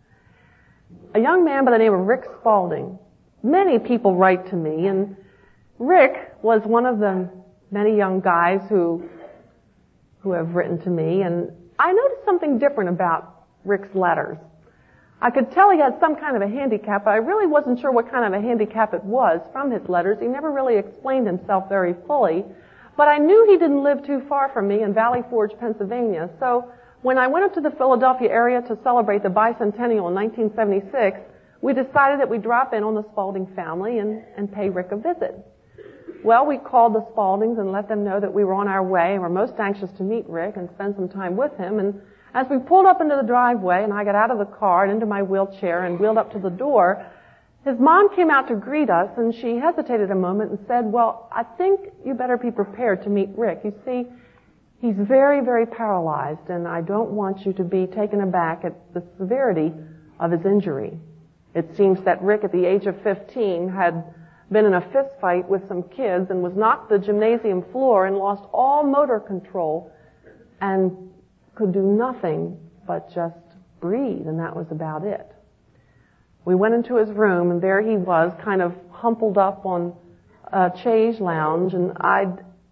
A young man by the name of Rick Spalding. Many people write to me, and Rick was one of the many young guys who have written to me, and I noticed something different about Rick's letters. I could tell he had some kind of a handicap, but I really wasn't sure what kind of a handicap it was from his letters. He never really explained himself very fully, but I knew he didn't live too far from me in Valley Forge, Pennsylvania. So when I went up to the Philadelphia area to celebrate the bicentennial in 1976, we decided that we'd drop in on the Spalding family and pay Rick a visit. Well, we called the Spaldings and let them know that we were on our way and were most anxious to meet Rick and spend some time with him. And as we pulled up into the driveway and I got out of the car and into my wheelchair and wheeled up to the door, his mom came out to greet us, and she hesitated a moment and said, "Well, I think you better be prepared to meet Rick. You see, he's very, very paralyzed, and I don't want you to be taken aback at the severity of his injury." It seems that Rick, at the age of 15, had been in a fist fight with some kids and was knocked to the gymnasium floor and lost all motor control and could do nothing but just breathe, and that was about it. We went into his room, and there he was, kind of humpled up on a chaise lounge, and I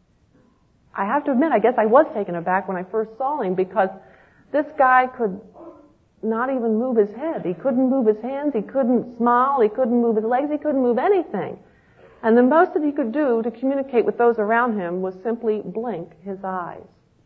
have to admit, I guess I was taken aback when I first saw him, because this guy could not even move his head. He couldn't move his hands, he couldn't smile, he couldn't move his legs, he couldn't move anything. And the most that he could do to communicate with those around him was simply blink his eyes.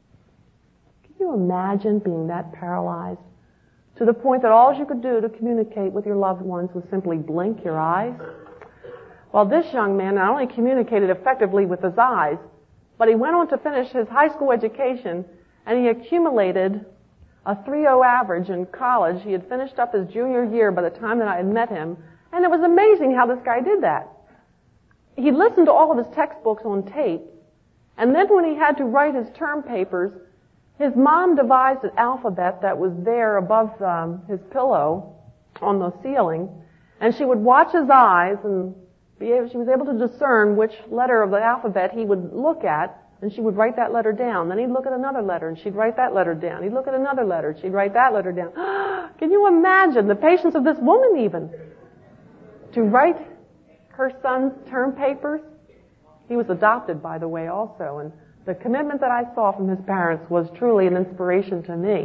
Can you imagine being that paralyzed to the point that all you could do to communicate with your loved ones was simply blink your eyes? Well, this young man not only communicated effectively with his eyes, but he went on to finish his high school education, and he accumulated a 3.0 average in college. He had finished up his junior year by the time that I had met him, and it was amazing how this guy did that. He listened to all of his textbooks on tape, and then when he had to write his term papers, his mom devised an alphabet that was there above his pillow on the ceiling, and she would watch his eyes, and she was able to discern which letter of the alphabet he would look at, and she would write that letter down. Then he'd look at another letter, and she'd write that letter down. He'd look at another letter, and she'd write that letter down. Can you imagine the patience of this woman even to write her son's term papers? He was adopted, by the way, also, and the commitment that I saw from his parents was truly an inspiration to me.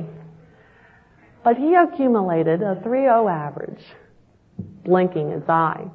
But he accumulated a 3.0 average, blinking his eye.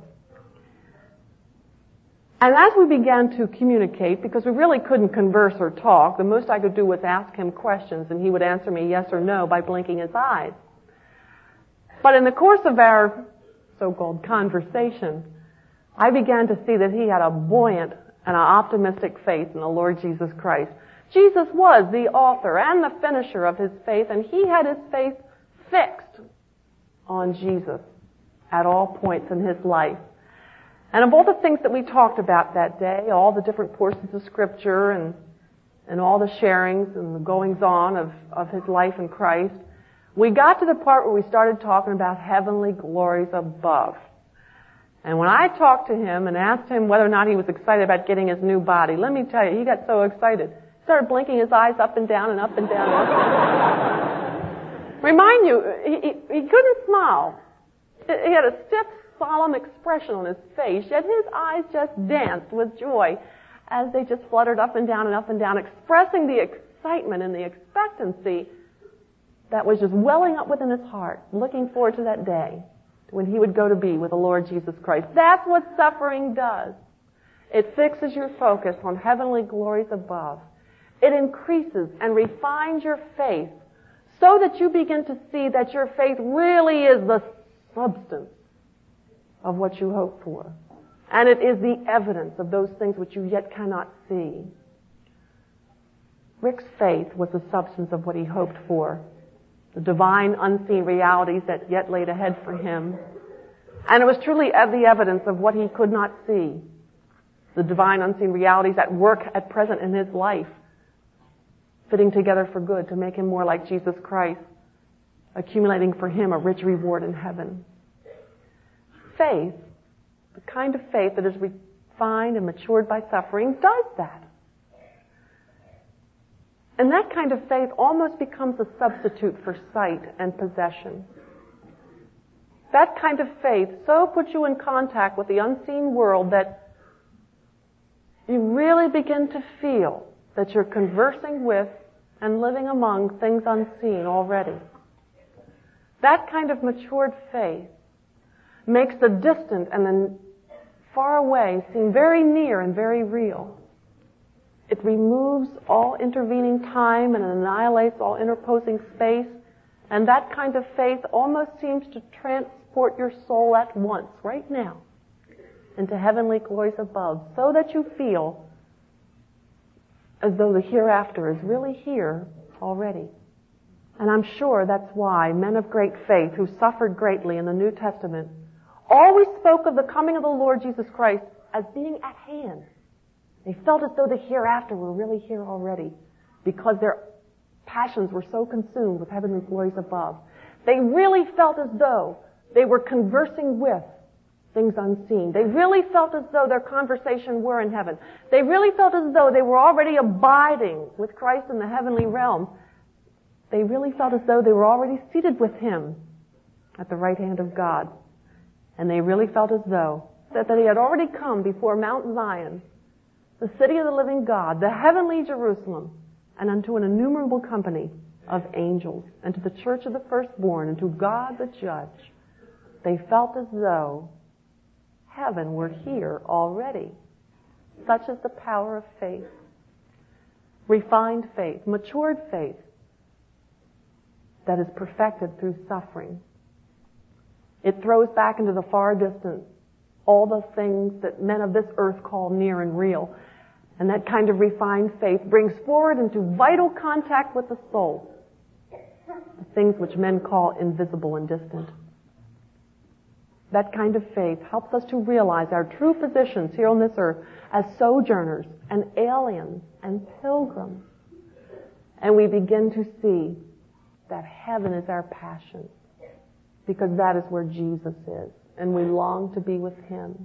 And as we began to communicate, because we really couldn't converse or talk, the most I could do was ask him questions, and he would answer me yes or no by blinking his eyes. But in the course of our so-called conversation, I began to see that he had a buoyant and an optimistic faith in the Lord Jesus Christ. Jesus was the author and the finisher of his faith, and he had his faith fixed on Jesus at all points in his life. And of all the things that we talked about that day, all the different portions of Scripture and all the sharings and the goings-on of his life in Christ, we got to the part where we started talking about heavenly glories above. And when I talked to him and asked him whether or not he was excited about getting his new body, let me tell you, he got so excited. He started blinking his eyes up and down and up and down. And up and down. Remind you, he couldn't smile. He had a stiff, solemn expression on his face, yet his eyes just danced with joy as they just fluttered up and down, expressing the excitement and the expectancy that was just welling up within his heart, looking forward to that day when he would go to be with the Lord Jesus Christ. That's what suffering does. It fixes your focus on heavenly glories above. It increases and refines your faith so that you begin to see that your faith really is the substance of what you hope for. And it is the evidence of those things which you yet cannot see. Rick's faith was the substance of what he hoped for, the divine unseen realities that yet laid ahead for him. And it was truly the evidence of what he could not see, the divine unseen realities at work at present in his life, fitting together for good to make him more like Jesus Christ, accumulating for him a rich reward in heaven. Faith, the kind of faith that is refined and matured by suffering, does that. And that kind of faith almost becomes a substitute for sight and possession. That kind of faith so puts you in contact with the unseen world that you really begin to feel that you're conversing with and living among things unseen already. That kind of matured faith makes the distant and the far away seem very near and very real. It removes all intervening time and annihilates all interposing space, and that kind of faith almost seems to transport your soul at once, right now, into heavenly glories above, so that you feel as though the hereafter is really here already. And I'm sure that's why men of great faith who suffered greatly in the New Testament always spoke of the coming of the Lord Jesus Christ as being at hand. They felt as though the hereafter were really here already because their passions were so consumed with heavenly glories above. They really felt as though they were conversing with things unseen. They really felt as though their conversation were in heaven. They really felt as though they were already abiding with Christ in the heavenly realm. They really felt as though they were already seated with Him at the right hand of God. And they really felt as though that they had already come before Mount Zion, the city of the living God, the heavenly Jerusalem, and unto an innumerable company of angels, and to the church of the firstborn, and to God the judge. They felt as though heaven were here already. Such is the power of faith. Refined faith, matured faith, that is perfected through suffering. It throws back into the far distance all the things that men of this earth call near and real. And that kind of refined faith brings forward into vital contact with the soul the things which men call invisible and distant. That kind of faith helps us to realize our true positions here on this earth as sojourners and aliens and pilgrims. And we begin to see that heaven is our passion, because that is where Jesus is, and we long to be with Him.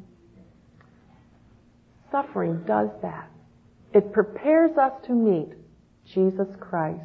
Suffering does that. It prepares us to meet Jesus Christ.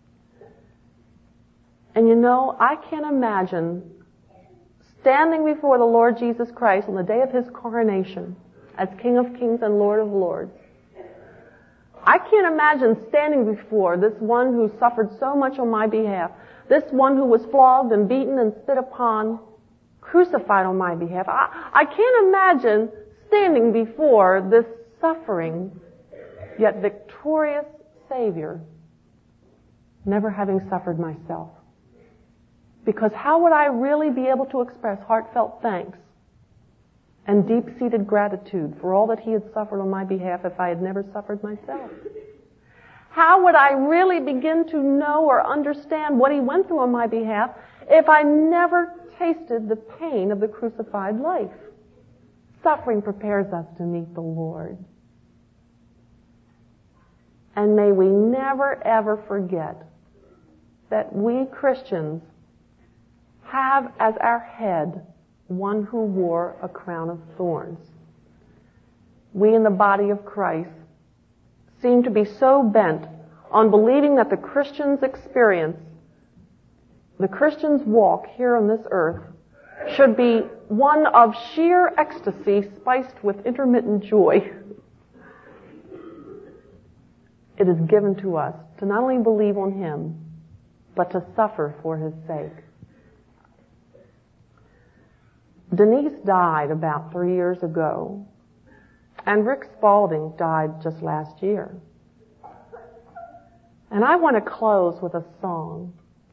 And you know, I can't imagine standing before the Lord Jesus Christ on the day of His coronation as King of Kings and Lord of Lords. I can't imagine standing before this one who suffered so much on my behalf, this one who was flogged and beaten and spit upon, crucified on my behalf. I can't imagine standing before this suffering, yet victorious Savior, never having suffered myself. Because how would I really be able to express heartfelt thanks and deep-seated gratitude for all that He had suffered on my behalf if I had never suffered myself? How would I really begin to know or understand what He went through on my behalf if I never tasted the pain of the crucified life? Suffering prepares us to meet the Lord. And may we never ever forget that we Christians have as our head one who wore a crown of thorns. We in the body of Christ seem to be so bent on believing that the Christian's experience, the Christian's walk here on this earth, should be one of sheer ecstasy spiced with intermittent joy. It is given to us to not only believe on Him, but to suffer for His sake. Denise died about 3 years ago, and Rick Spalding died just last year. And I want to close with a song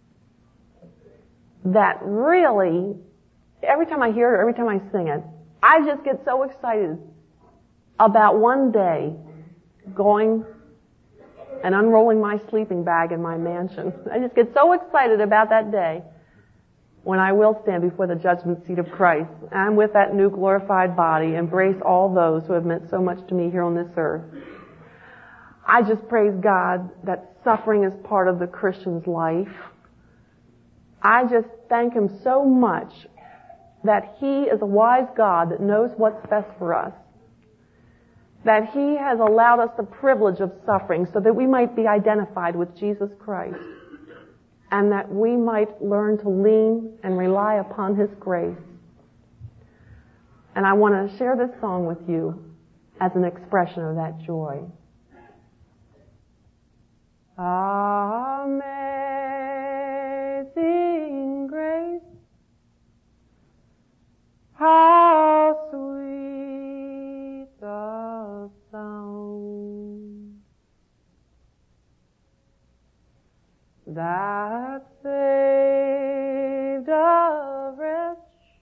that really, every time I hear it, every time I sing it, I just get so excited about one day going and unrolling my sleeping bag in my mansion. I just get so excited about that day when I will stand before the judgment seat of Christ, and with that new glorified body, embrace all those who have meant so much to me here on this earth. I just praise God that suffering is part of the Christian's life. I just thank Him so much that He is a wise God that knows what's best for us, that He has allowed us the privilege of suffering so that we might be identified with Jesus Christ, and that we might learn to lean and rely upon His grace. And I want to share this song with you as an expression of that joy. Amazing grace, how sweet the sound that saved a wretch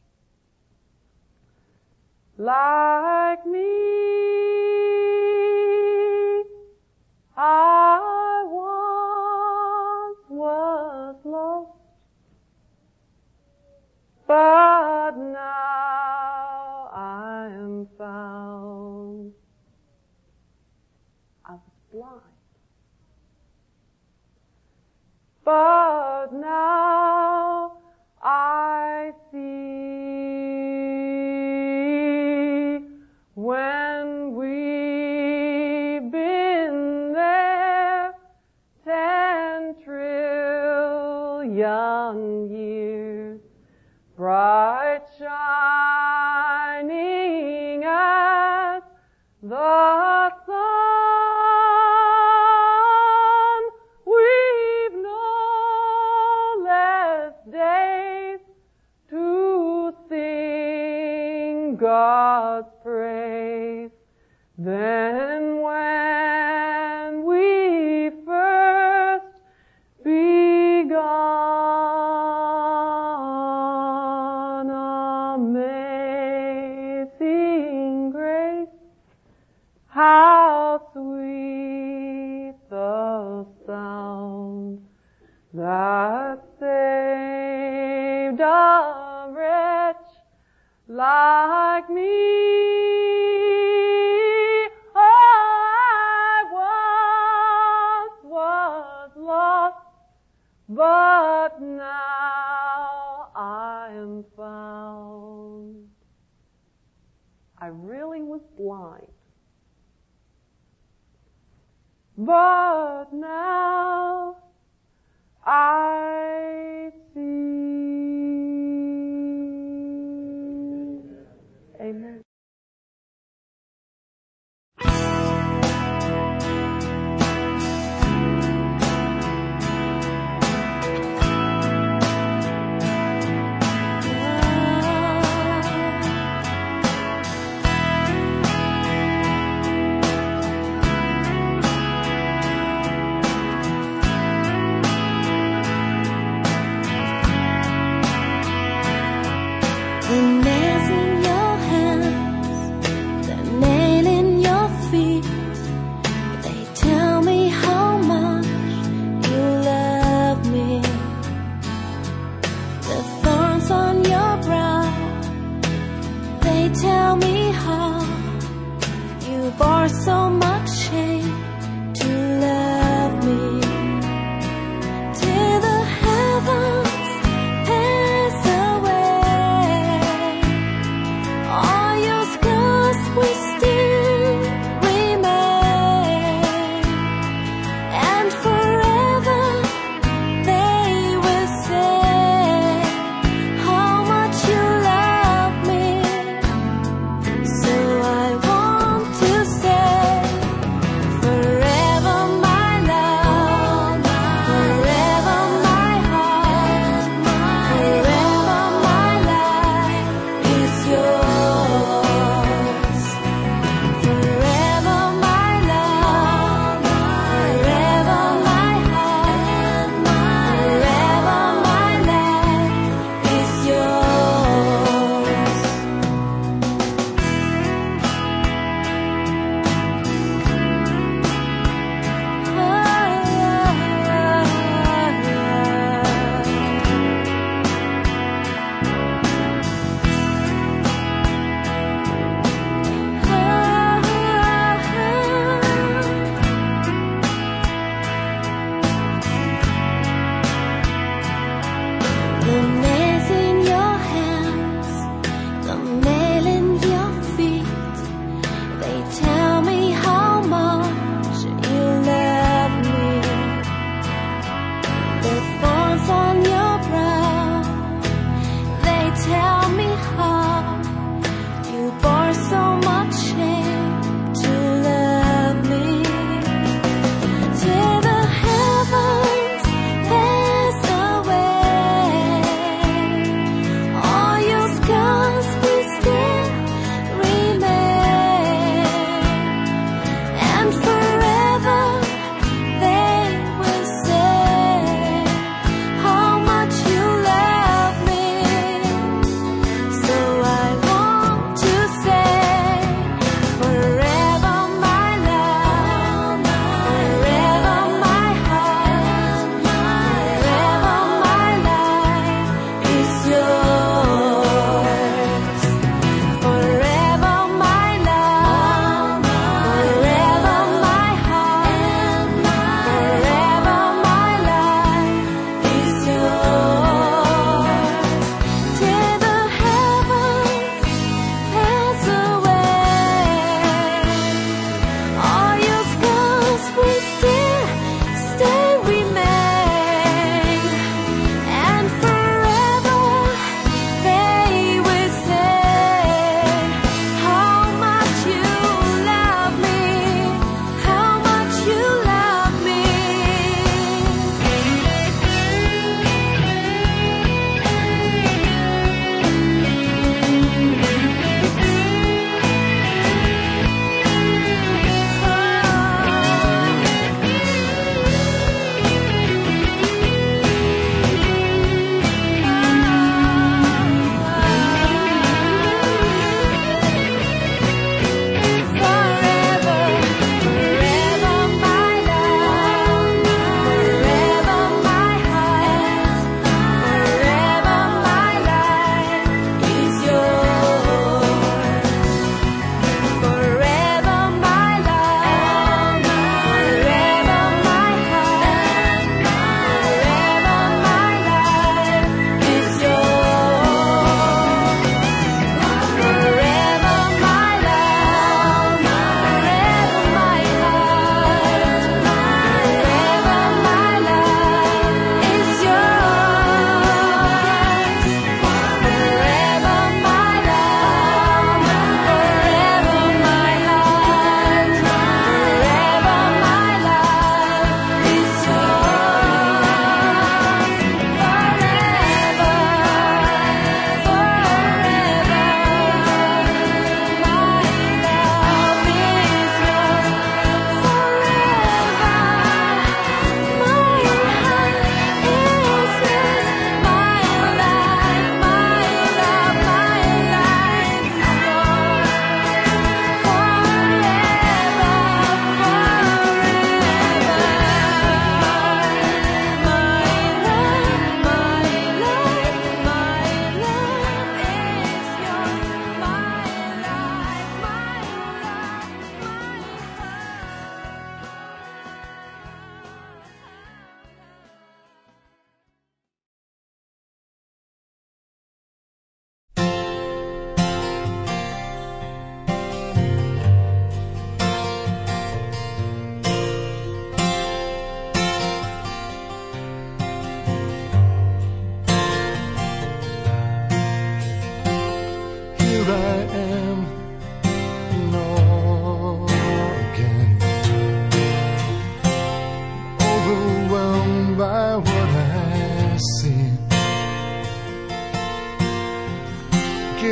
like me. I once was lost, but now I am found. I was blind, but now I see. When we've been there 10 trillion years, bright shining as the sun, we've no less days to sing God's praise than when we first begun. Amazing grace, how sweet the sound that saved a wretch like me. I once was lost, but now I am found. I really was blind, but now I see. Amen.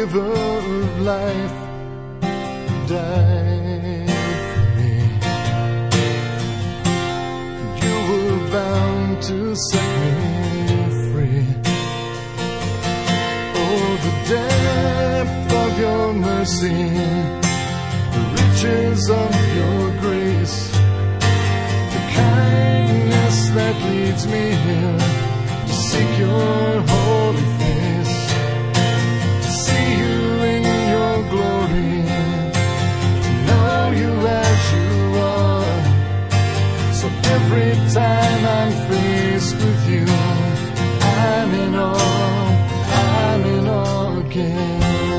giver of life, died for me. You were bound to set me free. Oh, the depth of your mercy, the riches of your grace, the kindness that leads me here to seek your holy face, to see you in your glory, to know you as you are. So every time I'm faced with you, I'm in awe again.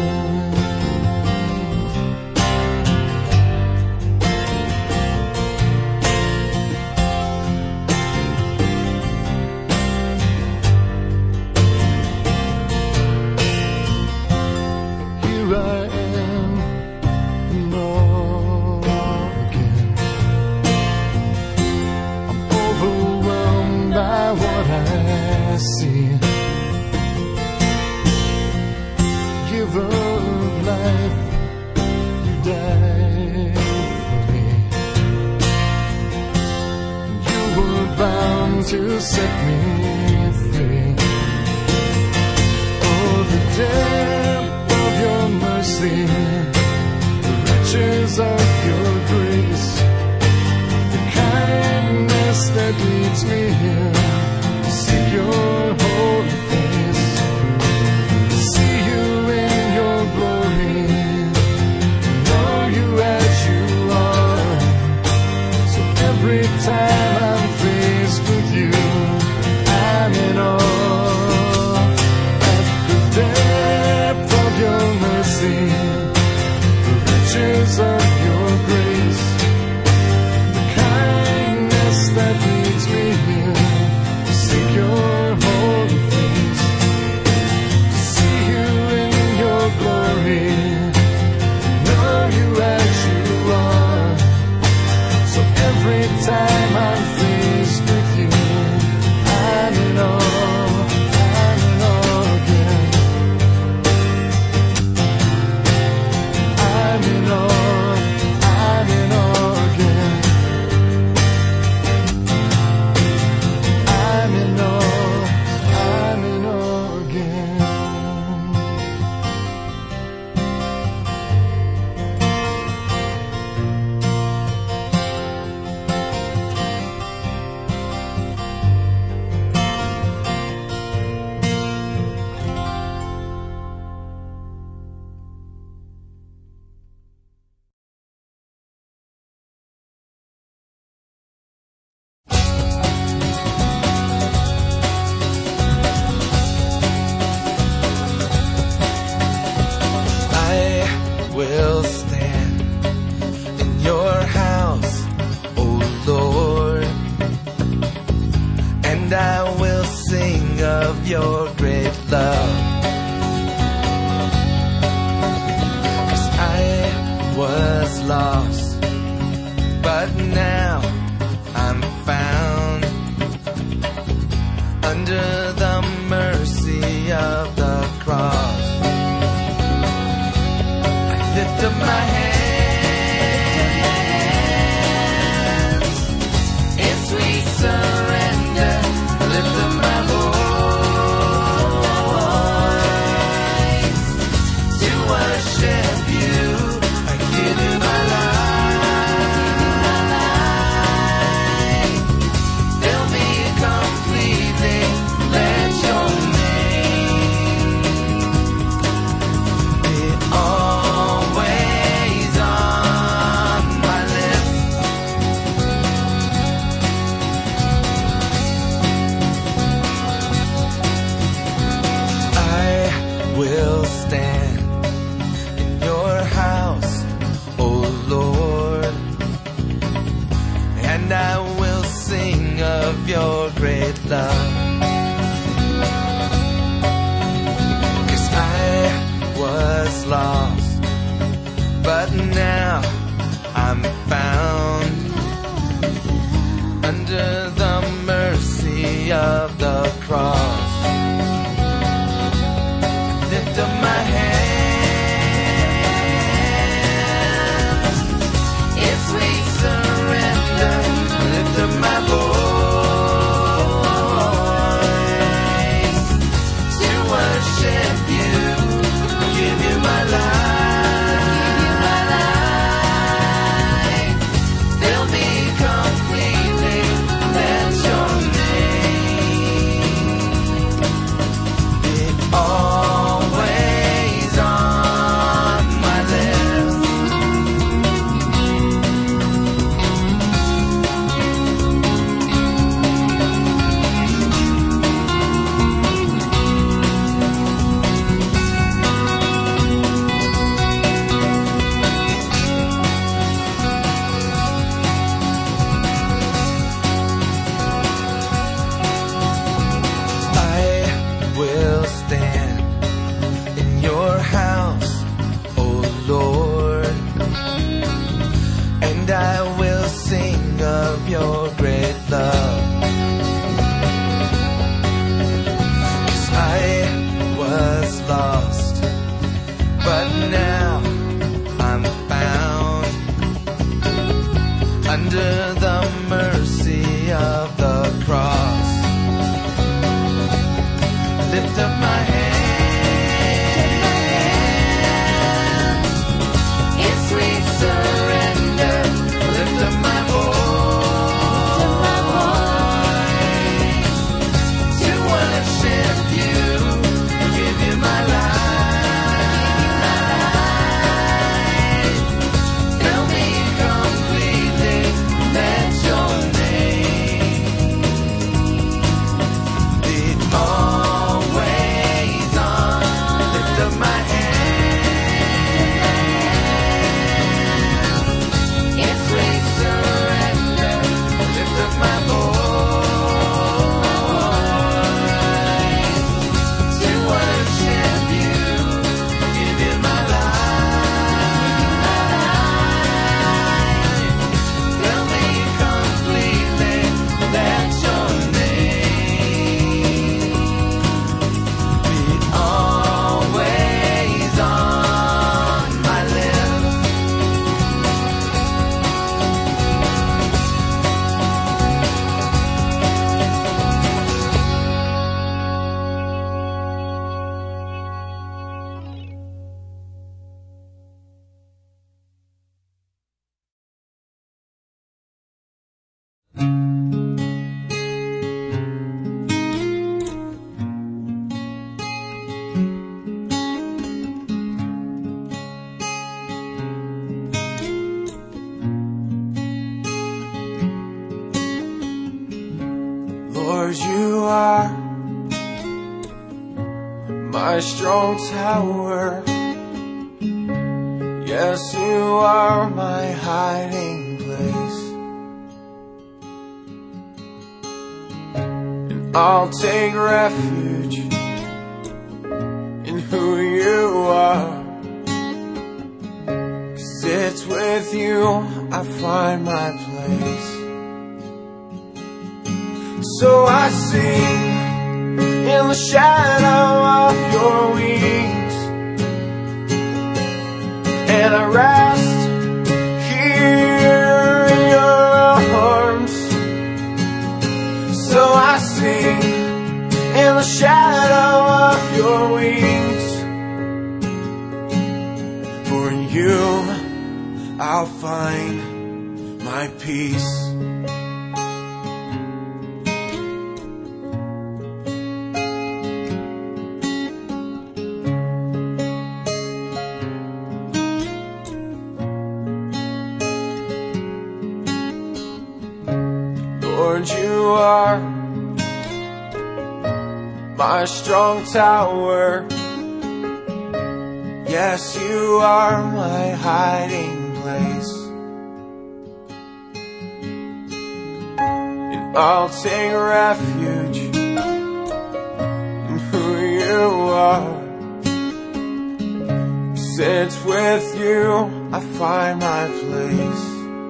To set me free. Oh, the depth of your mercy, the riches of your grace, the kindness that leads me here to seek your holy face, to see you in your glory, to know you as you are. So every time I'm faced with you, I'm in awe at the depth of your mercy, the riches of your grace, the kindness that leads me here to seek your holy face, to see you in your glory, to know you as you are. So every time I'm faced with you, I'm in awe again. I'm in awe again. I'm in awe again. Will stand in your house, O Lord, and I will sing of your great love. 'Cause I was lost, but now I'm found under the mercy of the cross. Lift up my hands in sweet surrender. Lift up my voice to worship you. I give you my life. Fill me completely. Let your name be always my strong tower. Yes, you are my hiding place. And I'll take refuge in who you are. 'Cause it's with you I find my place. So I sing in the shadow of your wings, and I rest here in your arms. So I sing in the shadow of your wings. For in you I'll find my peace. Lord, you are my strong tower. Yes, you are my hiding place. And I'll take refuge in who you are. 'Cause it's with you I find my place.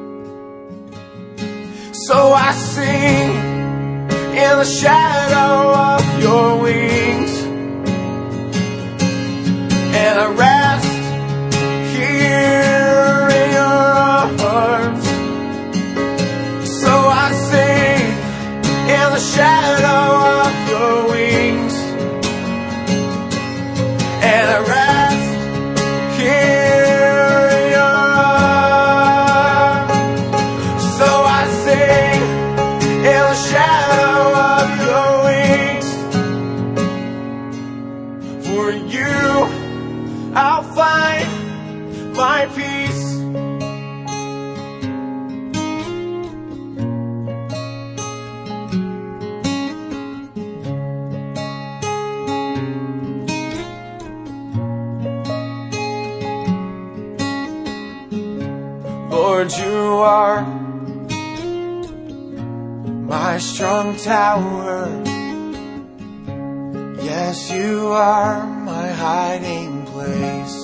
So I sing in the shadow of your wings, and I rest here in your arms. So I sing in the shadow of your wings, and I rest here in your arms. So I sing in the shadow of your wings. For you I'll find my peace. Lord, you are my strong tower. Yes, you are my hiding place.